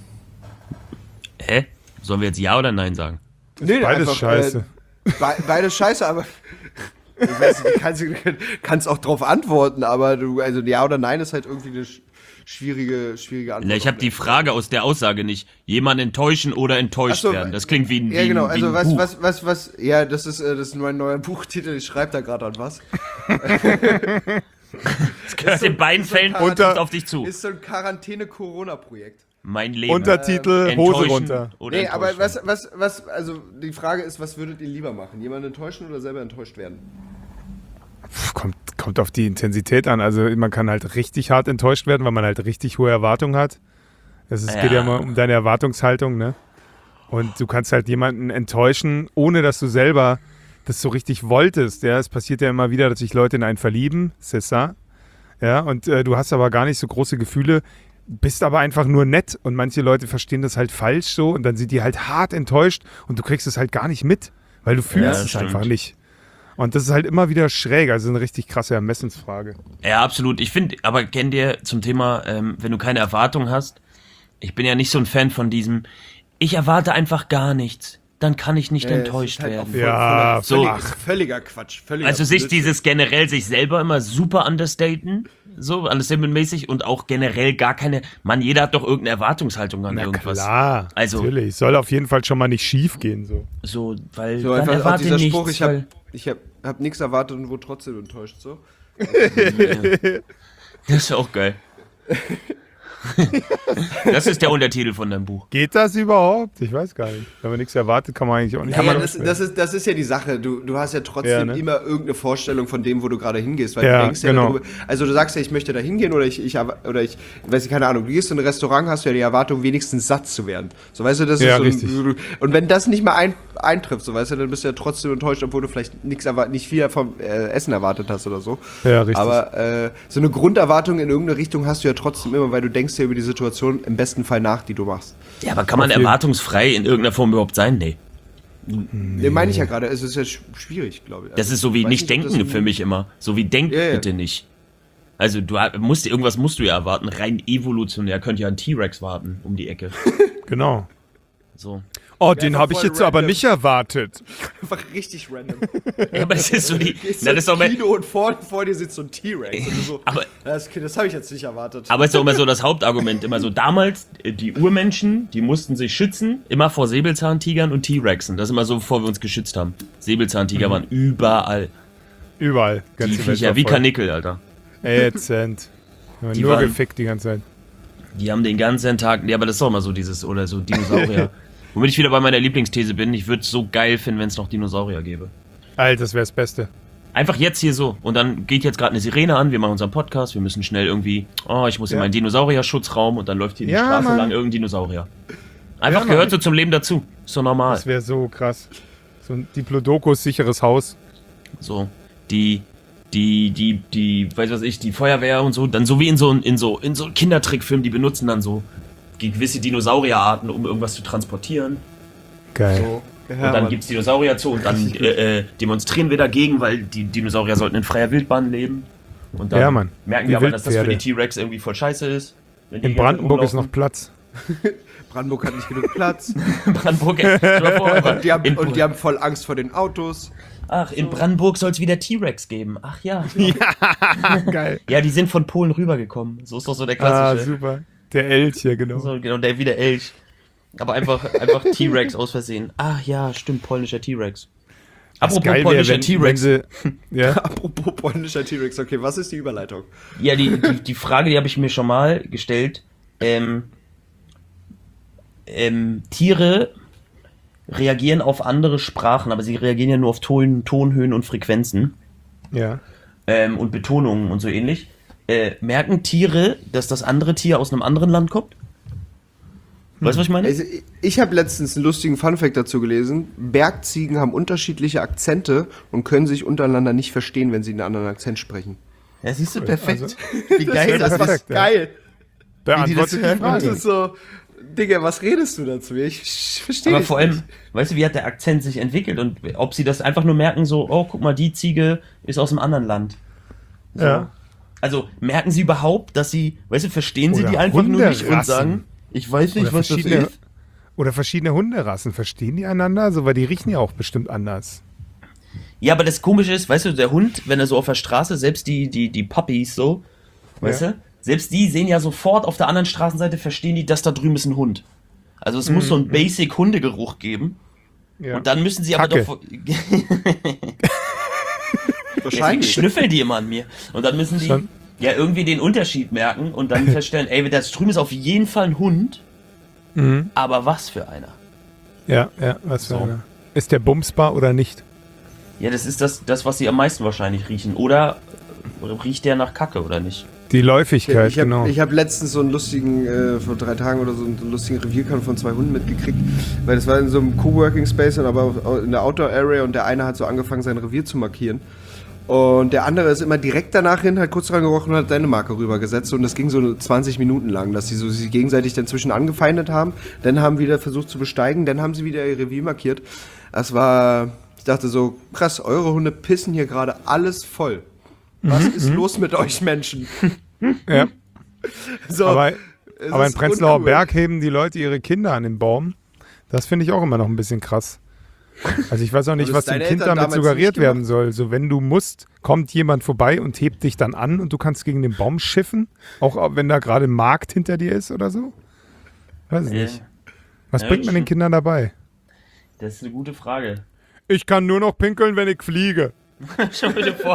Hä? Sollen wir jetzt Ja oder Nein sagen? Nee, Beides scheiße. Äh, be beides scheiße, aber ich weiß nicht, du kannst, du kannst auch drauf antworten, aber du, also ja oder nein ist halt irgendwie eine sch- schwierige, schwierige Antwort. Na, ich habe die Frage aus der Aussage nicht. Jemanden enttäuschen oder enttäuscht Ach so, werden. Das klingt wie ein, wie Ja, genau, ein, wie also ein was, Buch. was, was, was, ja, das ist, äh, das ist mein neuer Buchtitel, ich schreibe da gerade an was. Das gehört in beiden Fällen Unter- kommt auf dich zu. Ist so ein Quarantäne-Corona-Projekt. Mein Leben. Untertitel, Hose Enttäuschen runter. Oder Nee, aber enttäuschen. was, was, was, also die Frage ist, was würdet ihr lieber machen? Jemanden enttäuschen oder selber enttäuscht werden? Pff, kommt, kommt auf die Intensität an. Also man kann halt richtig hart enttäuscht werden, weil man halt richtig hohe Erwartungen hat. Es ist- Ja. geht ja immer um deine Erwartungshaltung, ne? Und du kannst halt jemanden enttäuschen, ohne dass du selber das so richtig wolltest. Ja, es passiert ja immer wieder, dass sich Leute in einen verlieben, c'est ça. Ja, und äh, du hast aber gar nicht so große Gefühle, bist aber einfach nur nett und manche Leute verstehen das halt falsch so und dann sind die halt hart enttäuscht und du kriegst es halt gar nicht mit, weil du fühlst das es stimmt. einfach nicht. Und das ist halt immer wieder schräg, also eine richtig krasse Ermessensfrage. Ja, absolut. Ich finde, aber kennt ihr zum Thema, ähm, wenn du keine Erwartung hast, ich bin ja nicht so ein Fan von diesem, ich erwarte einfach gar nichts, dann kann ich nicht Ja, enttäuscht es ist halt auch werden. voll- Ja, voller- so. völlig- völliger Quatsch. Völliger Also sich Blödsinn. dieses generell sich selber immer super understaten, so understatement-mäßig und auch generell gar keine, Mann, jeder hat doch irgendeine Erwartungshaltung an Na irgendwas. klar, Also- natürlich. Soll auf jeden Fall schon mal nicht schief gehen. So. So, weil So dann einfach auch erwarte dieser nichts, Spruch, ich habe weil- ich hab, hab nichts erwartet und wurde trotzdem enttäuscht. So. Das ist auch geil. Das ist der Untertitel von deinem Buch. Geht das überhaupt? Ich weiß gar nicht. Wenn man nichts erwartet, kann man eigentlich auch nicht. Ja, Kann man das, das, ist, das ist ja die Sache. Du, du hast ja trotzdem Ja, ne? immer irgendeine Vorstellung von dem, wo du gerade hingehst. Weil Ja, du denkst ja genau. darüber, also du sagst ja, ich möchte da hingehen oder ich, ich oder ich, weiß ich, keine Ahnung, du gehst in ein Restaurant, hast du ja die Erwartung, wenigstens satt zu werden. So, weißt du, das Ja, ist so richtig. ein, und wenn das nicht mal ein, eintrifft, so weißt du, dann bist du ja trotzdem enttäuscht, obwohl du vielleicht nichts erwar- nicht viel vom äh, Essen erwartet hast oder so. Ja, richtig. Aber äh, so eine Grunderwartung in irgendeine Richtung hast du ja trotzdem immer, weil du denkst ja über die Situation im besten Fall nach, die du machst. Ja, aber kann man Auf jeden- erwartungsfrei in irgendeiner Form überhaupt sein? Nee. Nee, meine ich ja gerade, es ist ja sch- schwierig, glaube ich. Das ist so wie Ich weiß nicht nicht, ob denken das- für mich immer. So wie denkt Ja, ja. bitte nicht. Also du musst irgendwas musst du ja erwarten. Rein evolutionär könnte ja ein T-Rex warten um die Ecke. Genau. So. Oh, den einfach habe ich voll jetzt aber random. nicht erwartet. Einfach richtig random. Ja, aber das ist so die. Gehst Na, das ist doch ins mal, Kino und vor, vor dir sitzt so ein T-Rex. Und du so, Aber- das, das habe ich jetzt nicht erwartet. aber ist doch immer so das Hauptargument. Immer so damals, äh, die Urmenschen, die mussten sich schützen, immer vor Säbelzahntigern und T-Rexen. Das ist immer so, bevor wir uns geschützt haben. Säbelzahntiger waren überall. Überall. Die Ganze Welt Viecher war wie voll. Karnickel, Alter. Ätzend. Die Nur waren- gefickt die ganze Zeit. Die haben den ganzen Tag. Ja, aber das ist doch immer so dieses, oder so Dinosaurier. Womit ich wieder bei meiner Lieblingsthese bin, ich würde es so geil finden, wenn es noch Dinosaurier gäbe. Alter, das wäre das Beste. Einfach jetzt hier so. Und dann geht jetzt gerade eine Sirene an, wir machen unseren Podcast, wir müssen schnell irgendwie, oh, ich muss in Ja. meinen Dinosaurier-Schutzraum und dann läuft hier die Ja, Straße Mann. lang irgendein Dinosaurier. Einfach Ja, gehört Mann. so zum Leben dazu. Ist so normal. Das wäre so krass. So ein Diplodocus sicheres Haus. So. Die, die, die, die, weiß was ich, die Feuerwehr und so, dann so wie in so in so, in so Kindertrickfilmen, die benutzen dann so gewisse Dinosaurierarten, um irgendwas zu transportieren. Geil. So. Ja, Und dann Mann. gibt's Dinosaurier zu und dann äh, äh, demonstrieren wir dagegen, weil die Dinosaurier sollten in freier Wildbahn leben. Und dann Ja, Mann. merken Wie wir aber, dass das für die Wildpferde. T-Rex irgendwie voll scheiße ist. wenn die In die ganze Zeit Brandenburg ist noch rumlaufen. Platz. Brandenburg hat nicht genug Platz. Brandenburg, stell dir mal vor, aber Und die, haben, in, und die haben voll Angst vor den Autos. ach, in Brandenburg soll es wieder T-Rex geben. Ach ja. Geil. Ja, die sind von Polen rübergekommen. So ist doch so der Ah, klassische. super. Der Elch hier, genau. so, genau, der wie der Elch. Aber einfach, einfach T-Rex aus Versehen. Ach ja, stimmt, polnischer T-Rex. Was Apropos geil wär, polnischer wenn, wenn T-Rex. sie, ja, Apropos polnischer T-Rex, okay, was ist die Überleitung? Ja, die, die, die Frage, die habe ich mir schon mal gestellt. Ähm, ähm, Tiere reagieren auf andere Sprachen, aber sie reagieren ja nur auf Ton, Tonhöhen und Frequenzen ja. ähm, und Betonungen und so ähnlich. Äh, merken Tiere, dass das andere Tier aus einem anderen Land kommt? Weißt du, was ich meine? Also, ich- ich habe letztens einen lustigen Funfact dazu gelesen. Bergziegen haben unterschiedliche Akzente und können sich untereinander nicht verstehen, wenn sie einen anderen Akzent sprechen. Ja, siehst du, perfekt. perfekt. Wie geil wär das ist. perfekt. ja. Geil. Beantwortet die hören. Das Frage. ist so, Digga, was redest du dazu? Ich verstehe Aber dich vor allem, nicht. weißt du, wie hat der Akzent sich entwickelt und ob sie das einfach nur merken, so, oh, guck mal, die Ziege ist aus einem anderen Land. So. Ja. Also merken sie überhaupt, dass sie, weißt du, verstehen sie Oder die einfach nur nicht und Hunderassen. sagen, ich weiß nicht, Oder was das verschiedene, ist. oder verschiedene Hunderassen. Verstehen die einander? So, weil die riechen ja auch bestimmt anders. Ja, aber das Komische ist, weißt du, der Hund, wenn er so auf der Straße, selbst die, die, die Puppies so, weißt Ja. du, selbst die sehen ja sofort auf der anderen Straßenseite, verstehen die, dass da drüben ist ein Hund. Also es muss so einen Basic-Hundegeruch geben. Ja. Und dann müssen sie aber Kacke. doch. Deswegen Wahrscheinlich. schnüffeln die immer an mir. Und dann müssen die Schon. ja irgendwie den Unterschied merken und dann feststellen, ey, da drüben ist auf jeden Fall ein Hund, Mhm. aber was für einer? Ja, ja, was für So. einer. Ist der bumsbar oder nicht? Ja, das ist das, das, was sie am meisten wahrscheinlich riechen. Oder riecht der nach Kacke oder nicht? Die Läufigkeit, Ich habe genau. hab letztens so einen lustigen, äh, vor drei Tagen oder so, einen lustigen Revierkampf von zwei Hunden mitgekriegt, weil das war in so einem Coworking Space, und aber auch in der Outdoor Area, und der eine hat so angefangen, sein Revier zu markieren. Und der andere ist immer direkt danach hin, hat kurz dran gerochen und hat seine Marke rübergesetzt, und das ging so zwanzig Minuten lang, dass sie so sich gegenseitig dann zwischen angefeindet haben, dann haben wieder versucht zu besteigen, dann haben sie wieder ihr Revier markiert. Das war, ich dachte so, krass, eure Hunde pissen hier gerade alles voll. Was ist los mit euch Menschen? Ja. So, Aber, es aber in ist Prenzlauer uncool. Berg heben die Leute ihre Kinder an den Baum. Das finde ich auch immer noch ein bisschen krass. Also ich weiß auch nicht, Aber was das dem deine Kind Eltern damit damals suggeriert nicht werden soll. So, wenn du musst, kommt jemand vorbei und hebt dich dann an und du kannst gegen den Baum schiffen, auch wenn da gerade ein Markt hinter dir ist oder so. Weiß ich Ja. nicht. Was Ja, bringt man den stimmt. Kindern dabei? Das ist eine gute Frage. Ich kann nur noch pinkeln, wenn ich fliege. Stell dir vor,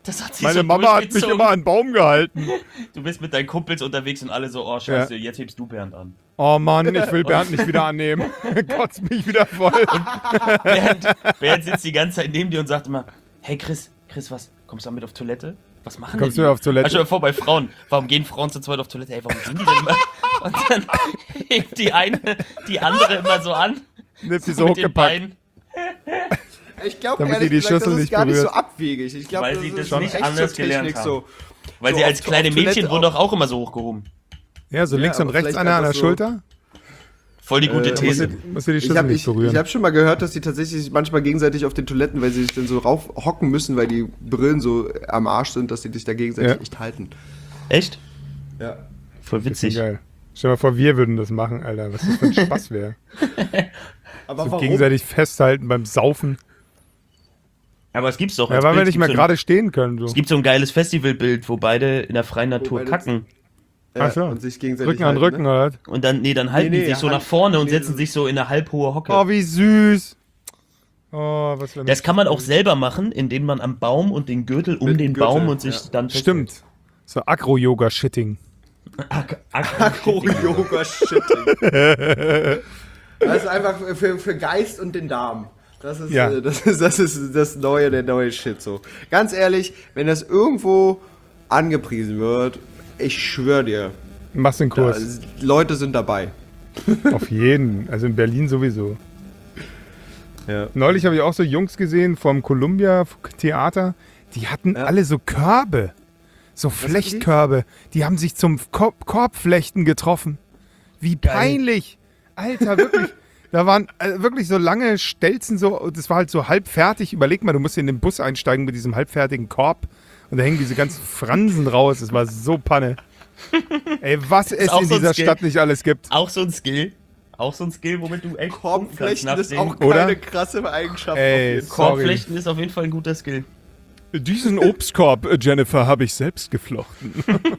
Das hat sich Meine so Mama hat mich durchgezogen. immer an den Baum gehalten. Du bist mit deinen Kumpels unterwegs und alle so, oh scheiße, jetzt hebst du Bernd an. Oh Mann, ich will Bernd nicht wieder annehmen. Kotzt mich wieder voll. Bernd, Bernd sitzt die ganze Zeit neben dir und sagt immer, hey Chris, Chris, was, kommst du damit auf Toilette? Was machen Kommst denn du die? auf Toilette? Ah, stell dir vor, bei Frauen, warum gehen Frauen zu zweit auf Toilette? Ey, warum sind die denn immer? Und dann hebt die eine die andere immer so an. Nimm sie so mit den hochgepackt. Beinen, Ich glaube, Damit ehrlich die die gesagt, Schüssel das ist nicht gar nicht so berührt. abwegig. Ich glaube, Weil das sie ist das schon nicht echt anders so gelernt Technik, haben. so. weil so sie als auf- kleine auf Toilette Mädchen wurden auch- doch auch immer so hochgehoben. Ja, so Ja, links und aber rechts vielleicht einer an der einfach so- Schulter. Voll die gute Äh, These. Muss dir die Ich Schüssel habe nicht ich, berühren. ich hab schon mal gehört, dass die tatsächlich sich manchmal gegenseitig auf den Toiletten, weil sie sich dann so raufhocken müssen, weil die Brillen so am Arsch sind, dass die sich da gegenseitig Ja. echt halten. Echt? Ja. Voll Bisschen witzig. geil. Stell dir mal vor, wir würden das machen, Alter. Was das für ein Spaß wäre. Aber So gegenseitig festhalten beim Saufen. Aber es gibt's doch. Ja, als weil wir Bild. nicht Es mehr gibt so ein- gerade stehen können. So. Es gibt so ein geiles Festivalbild, wo beide in der freien Natur beide- kacken. Ja, Ach so. und sich gegenseitig Rücken an halten, Rücken, Ne? oder? was? Und dann, nee, dann halten Nee, die nee, sich so Hand- nach vorne und nee, setzen das- sich so in eine halbhohe Hocke. Oh, wie süß. Oh, was für ein Das kann man auch selber machen, indem man am Baum und den Gürtel um Mit den dem Gürtel, Baum und sich ja. dann Stimmt. So Agro-Yoga-Shitting. Yoga-Shitting. Das ist einfach für, für Geist und den Darm. Das ist, Ja. äh, das ist das ist das neue, der neue Shit so. Ganz ehrlich, wenn das irgendwo angepriesen wird, ich schwöre dir, Machst den da, Kurs. Leute sind dabei. Auf jeden. Also in Berlin sowieso. Ja. Neulich habe ich auch so Jungs gesehen vom Columbia Theater. Die hatten Ja. alle so Körbe. So Flechtkörbe. Die haben sich zum Korb Korbflechten getroffen. Wie peinlich. Alter, wirklich. Da waren äh, wirklich so lange Stelzen, so, das war halt so halb fertig. Überleg mal, du musst in den Bus einsteigen mit diesem halbfertigen Korb und da hängen diese ganzen Fransen raus. Das war so Panne. Ey, was es auch in so ein dieser Skill. Stadt nicht alles gibt. Auch so ein Skill. Auch so ein Skill, womit du echt punkten kannst Korbflechten nach ist dem- auch keine Oder? krasse Eigenschaft. Ey, auf jeden Fall. sorry. Korbflechten ist auf jeden Fall ein guter Skill. Diesen Obstkorb, äh, Jennifer, habe ich selbst geflochten.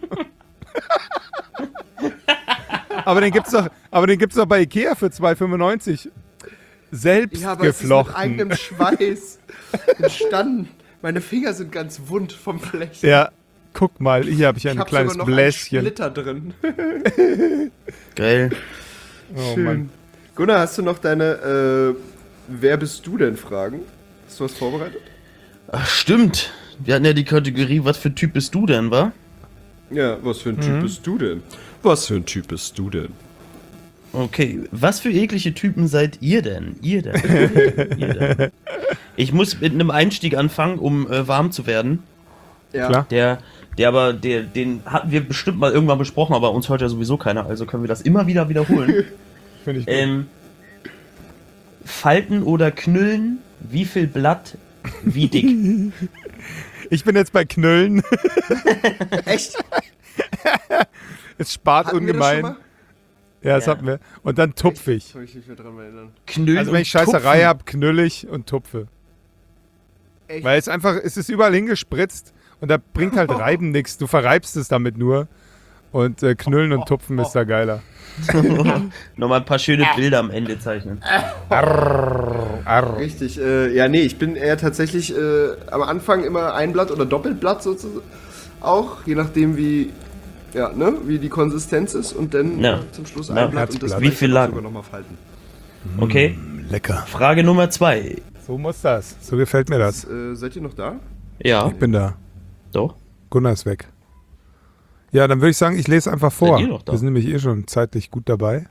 aber den gibt's doch, aber den gibt's doch bei Ikea für zwei fünfundneunzig. Selbst Ja, aber es ist mit geflochten. eigenem Schweiß entstanden. Meine Finger sind ganz wund vom Flechten. Ja, guck mal, hier habe ich Ich ein hab kleines sogar noch Bläschen. einen Splitter drin. Geil. Oh, Schön. Mann. Gunnar, hast du noch deine äh, Wer bist du denn Fragen? Hast du was vorbereitet? Ach, stimmt. Wir hatten ja die Kategorie, was für Typ bist du denn, wa? Ja, was für ein Typ bist du denn? Was für ein Typ bist du denn? Okay, was für eklige Typen seid ihr denn? Ihr denn? Ihr denn? Ihr denn? Ich muss mit einem Einstieg anfangen, um äh, warm zu werden. Ja. Klar. Der, der aber, der, den hatten wir bestimmt mal irgendwann besprochen, aber uns hört ja sowieso keiner, also können wir das immer wieder wiederholen. Finde ich gut. ähm, Falten oder Knüllen? Wie viel Blatt? Wie dick? Ich bin jetzt bei Knüllen. Echt? Es spart Hatten wir das schon ungemein. mal? Ja, das Ja. hatten wir. Und dann tupfig. Kann ich mich mehr dran erinnern. Knüllen Also wenn ich Scheißerei habe, knüllig und tupfe. Echt? Weil es einfach, es ist überall hingespritzt und da bringt halt Reiben nichts. Du verreibst es damit nur. Und äh, Knüllen und Tupfen ist da geiler. Nochmal ein paar schöne Bilder am Ende zeichnen. Arr. Richtig, äh, ja, nee, ich bin eher tatsächlich äh, am Anfang immer ein Blatt oder Doppelblatt sozusagen. Auch, je nachdem wie, ja, ne, wie die Konsistenz ist und dann Ja. äh, zum Schluss Ja. ein Blatt und das Herzblatt. Wie viel lang? sogar nochmal falten. Okay, Lecker. Frage Nummer zwei. So muss das. So gefällt mir das. Äh, seid ihr noch da? Ja, Ich bin da. doch. Gunnar ist weg. Ja, dann würde ich sagen, ich lese einfach vor. Seid ihr noch da? Wir sind nämlich eh schon zeitlich gut dabei.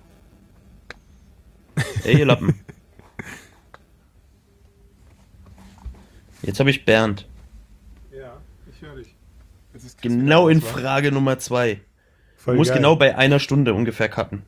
Ey, ihr Lappen. Jetzt habe ich Bernd. Ja, ich höre dich. Genau in Frage Nummer zwei. Voll Muss geil. genau bei einer Stunde ungefähr cutten.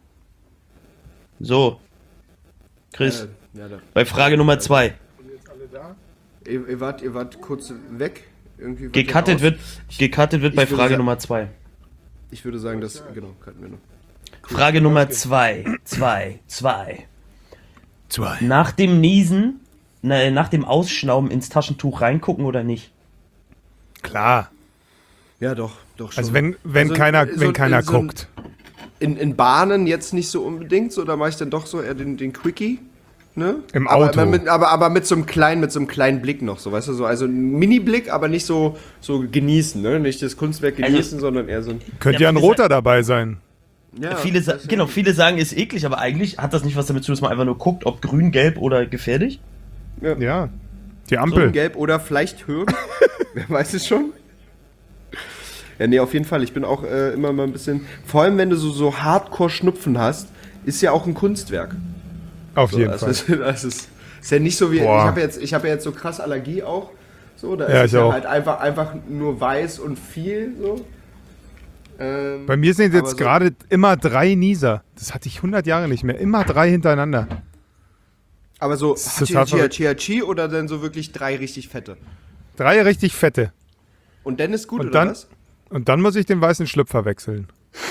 So. Chris, Äh, ja, da. bei Frage Nummer zwei. Ihr, ihr, wart, ihr wart kurz weg. Irgendwie wart ihr Gecuttet raus. wird, gecuttet wird ich bei würde Frage sagen- Nummer zwei. Ich würde sagen, das, genau, cutten wir noch. Frage Nummer zwei. Zwei. Zwei. Zwei. Nach dem Niesen, na, nach dem Ausschnauben ins Taschentuch reingucken oder nicht? Klar. Ja, doch, doch schon. Also wenn, wenn Also, keiner, so- wenn keiner so ein- guckt. In, in Bahnen jetzt nicht so unbedingt, so, da mache ich dann doch so eher den, den Quickie. ne? Im aber, Auto. Aber mit, aber, aber mit so einem kleinen, mit so einem kleinen Blick noch, so, weißt du, so, also ein Mini-Blick, aber nicht so, so genießen, ne? Nicht das Kunstwerk genießen, Also- sondern eher so ein, Könnte Ja, ja ein viele roter dabei sein. ja. viele, sa- das ist- genau, viele sagen, ist eklig, aber eigentlich hat das nicht was damit zu tun, dass man einfach nur guckt, ob grün, gelb oder gefährlich. Ja. Die Grün, Ampel. gelb oder vielleicht Hirn. Wer weiß es schon? Ja, nee, auf jeden Fall. Ich bin auch äh, immer mal ein bisschen. Vor allem, wenn du so, so Hardcore-Schnupfen hast, ist ja auch ein Kunstwerk. Auf So, jeden also Fall. Ist, das ist, ist ja nicht so wie. Boah. Ich habe jetzt, ich hab ja jetzt so krass Allergie auch. So, da Ja, ist es ich ja auch. halt einfach, einfach nur weiß und viel. So. Ähm, Bei mir sind aber jetzt so- gerade immer drei Nieser. Das hatte ich hundert Jahre nicht mehr. Immer drei hintereinander. Aber so ist total Chia verrückt. Chia Chia oder dann so wirklich drei richtig fette? Drei richtig fette. Und dann ist gut, Und oder dann- was? Und dann muss ich den weißen Schlüpfer wechseln.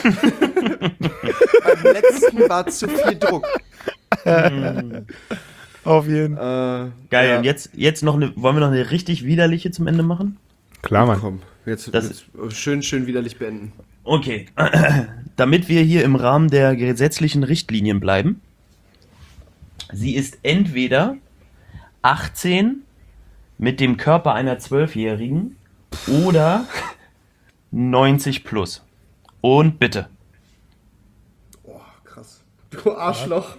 Beim letzten war zu viel Druck. Auf jeden. Äh, Geil, ja. und jetzt, jetzt noch eine, wollen wir noch eine richtig widerliche zum Ende machen? Klar, Mann. Komm, jetzt, Das- jetzt schön, schön widerlich beenden. Okay, damit wir hier im Rahmen der gesetzlichen Richtlinien bleiben. Sie ist entweder achtzehn mit dem Körper einer Zwölfjährigen oder neunzig plus. Und bitte. Oh, krass. Du Arschloch.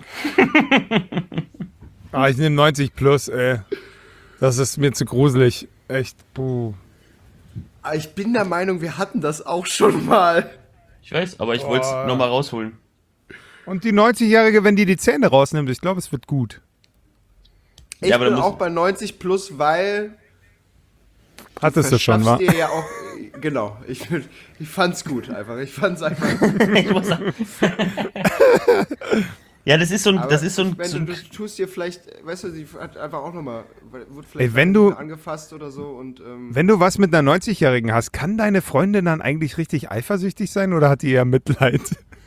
Ah, ich nehme neunzig plus, ey. Das ist mir zu gruselig. Echt. Puh. Aber ich bin der Meinung, wir hatten das auch schon mal. Ich weiß, aber ich wollte Oh. es nochmal rausholen. Und die neunzigjährige, wenn die die Zähne rausnimmt, ich glaube, es wird gut. Ich Ja, aber bin dann muss- auch bei neunzig plus, weil Hattest du schon, wa? verschaffst dir ja auch, äh, genau, ich, bin- ich fand's gut einfach. Ich fand's einfach. Ich muss sagen. Ja, das ist so ein, Aber das ist so ein, wenn so du, ein du tust dir vielleicht, weißt du, sie hat einfach auch nochmal, wurde vielleicht Ey, wenn mal du- angefasst oder so und ähm, Wenn du was mit einer neunzigjährigen hast, kann deine Freundin dann eigentlich richtig eifersüchtig sein oder hat die eher Mitleid?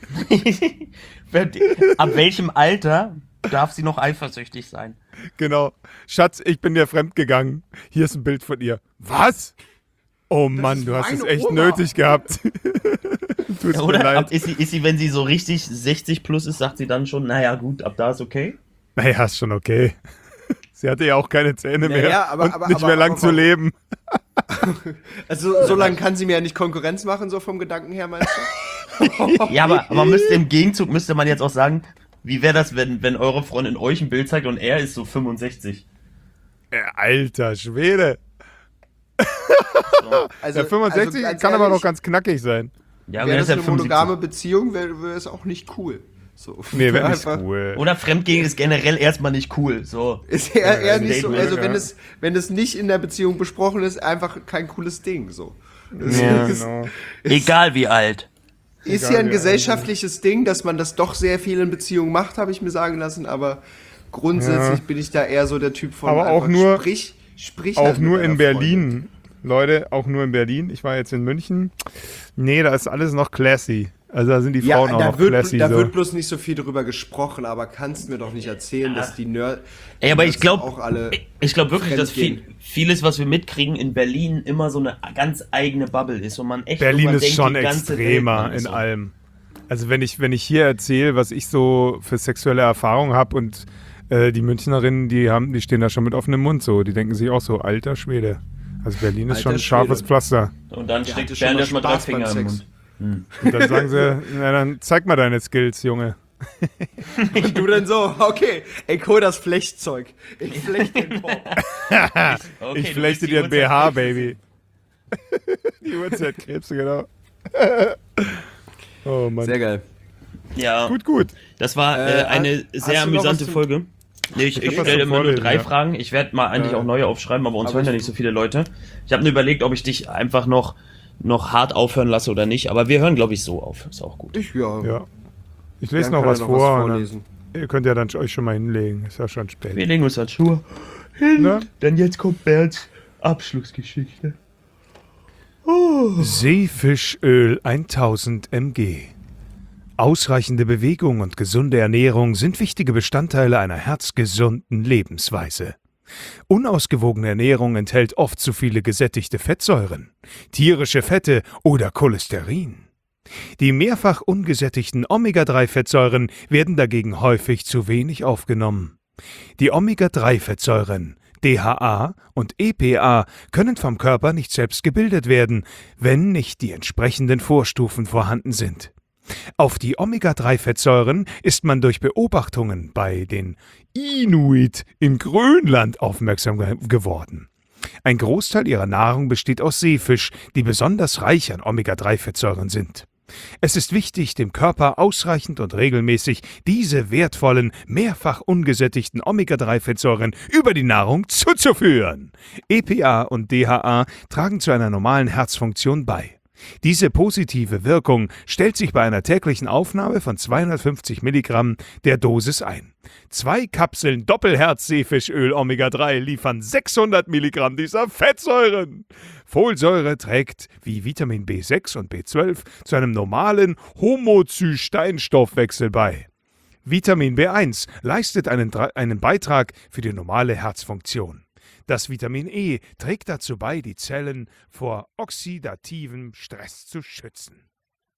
ab welchem Alter darf sie noch eifersüchtig sein? Genau. Schatz, ich bin dir fremdgegangen. Hier ist ein Bild von ihr. Was? Oh Mann, ist du hast es meine echt Oma. nötig gehabt. Tut mir Oder ab, leid. ist, sie, ist sie, wenn sie so richtig sechzig plus ist, sagt sie dann schon, naja gut, ab da ist okay? Naja, ist schon okay. Sie hatte ja auch keine Zähne Naja, mehr aber- und aber- nicht aber- mehr lang aber zu warum- leben. also so lange kann sie mir ja nicht Konkurrenz machen, so vom Gedanken her, meinst du? Ja, aber man müsste im Gegenzug, müsste man jetzt auch sagen, wie wäre das, wenn, wenn eure Freundin euch ein Bild zeigt und er ist so fünfundsechzig? Äh, Alter Schwede. Also, Der fünfundsechzig also ganz kann aber ehrlich, noch ganz knackig sein. Ja, wäre wenn das er eine fünfundsiebzig. monogame Beziehung, wäre wär es auch nicht cool. So. Nee, wäre nicht Einfach- cool. Oder Fremdgehen ist generell erstmal nicht cool. So. Ist eher, eher Ja, nicht so, Date also mögen, wenn ja. es, wenn es nicht in der Beziehung besprochen ist, einfach kein cooles Ding. So. Es Ja, ist, Genau. Egal wie alt. ist Egal, ja ein ja. gesellschaftliches Ding, dass man das doch sehr viel in Beziehungen macht, habe ich mir sagen lassen, aber grundsätzlich Ja. bin ich da eher so der Typ von Aber auch einfach nur- sprich, sprich Auch halt mit nur in deiner Berlin. Freundin. Leute, auch nur in Berlin. Ich war jetzt in München. Nee, da ist alles noch classy. Also da sind die Ja, Frauen auch da, noch wird, classy. da so. wird bloß nicht so viel drüber gesprochen, aber kannst mir doch nicht erzählen, dass die Nerd Ey, aber ich Nerds glaube, auch alle ich glaube wirklich, dass viel, fremdgehen. vieles, was wir mitkriegen, in Berlin immer so eine ganz eigene Bubble ist und man echt Berlin immer ist denkt, schon die ganze Welt, extremer Mann, ist in so. allem. Also wenn ich, wenn ich hier erzähle, was ich so für sexuelle Erfahrungen habe und äh, die Münchnerinnen, die haben, die stehen da schon mit offenem Mund so. Die denken sich auch so, alter Schwede. Also Berlin ist Alter schon ein scharfes Schwede. Pflaster. Und dann Der steckt hatte schon Bernd mal erstmal drei Spaß beim Finger im Sex. Mund. Und dann sagen sie, na dann zeig mal deine Skills, Junge. Und du dann so, okay, ich hol das Flechtzeug. Ich flech den Korb. Okay, ich du flechte bist die dir ein B H, Uhrzeit- Baby. Die Uhrzeitkrebse, genau. Oh Mann. Sehr geil. Ja, Gut, gut. das war äh, Äh, eine hast sehr du noch amüsante was zum- Folge. Nee, ich, ich hab was stelle zum immer nur Vorlesen, drei ja. Fragen. Ich werde mal eigentlich Äh, auch neue aufschreiben, aber uns aber hören ja ich- nicht so viele Leute. Ich habe nur überlegt, ob ich dich einfach noch, noch hart aufhören lasse oder nicht, aber wir hören, glaube ich, so auf. Ist auch gut. Ich, ja. Ja. Ich lese Jan noch kann was ja vor. und vorlesen. dann, ihr könnt ja dann euch schon mal hinlegen. Ist ja schon spät. Wir legen uns als Schuhe hin, Ne? denn jetzt kommt Bernds Abschlussgeschichte. Seefischöl tausend Milligramm. Ausreichende Bewegung und gesunde Ernährung sind wichtige Bestandteile einer herzgesunden Lebensweise. Unausgewogene Ernährung enthält oft zu viele gesättigte Fettsäuren, tierische Fette oder Cholesterin. Die mehrfach ungesättigten Omega drei Fettsäuren werden dagegen häufig zu wenig aufgenommen. Die Omega drei Fettsäuren D H A und E P A können vom Körper nicht selbst gebildet werden, wenn nicht die entsprechenden Vorstufen vorhanden sind. Auf die Omega drei Fettsäuren ist man durch Beobachtungen bei den Inuit in Grönland aufmerksam ge- geworden. Ein Großteil ihrer Nahrung besteht aus Seefisch, die besonders reich an Omega drei Fettsäuren sind. Es ist wichtig, dem Körper ausreichend und regelmäßig diese wertvollen, mehrfach ungesättigten Omega drei Fettsäuren über die Nahrung zuzuführen. E P A und D H A tragen zu einer normalen Herzfunktion bei. Diese positive Wirkung stellt sich bei einer täglichen Aufnahme von zweihundertfünfzig Milligramm der Dosis ein. Zwei Kapseln Doppelherz-Seefischöl Omega drei liefern sechshundert Milligramm dieser Fettsäuren. Folsäure trägt, wie Vitamin B sechs und B zwölf, zu einem normalen Homozysteinstoffwechsel bei. Vitamin B eins leistet einen, einen Beitrag für die normale Herzfunktion. Das Vitamin E trägt dazu bei, die Zellen vor oxidativem Stress zu schützen.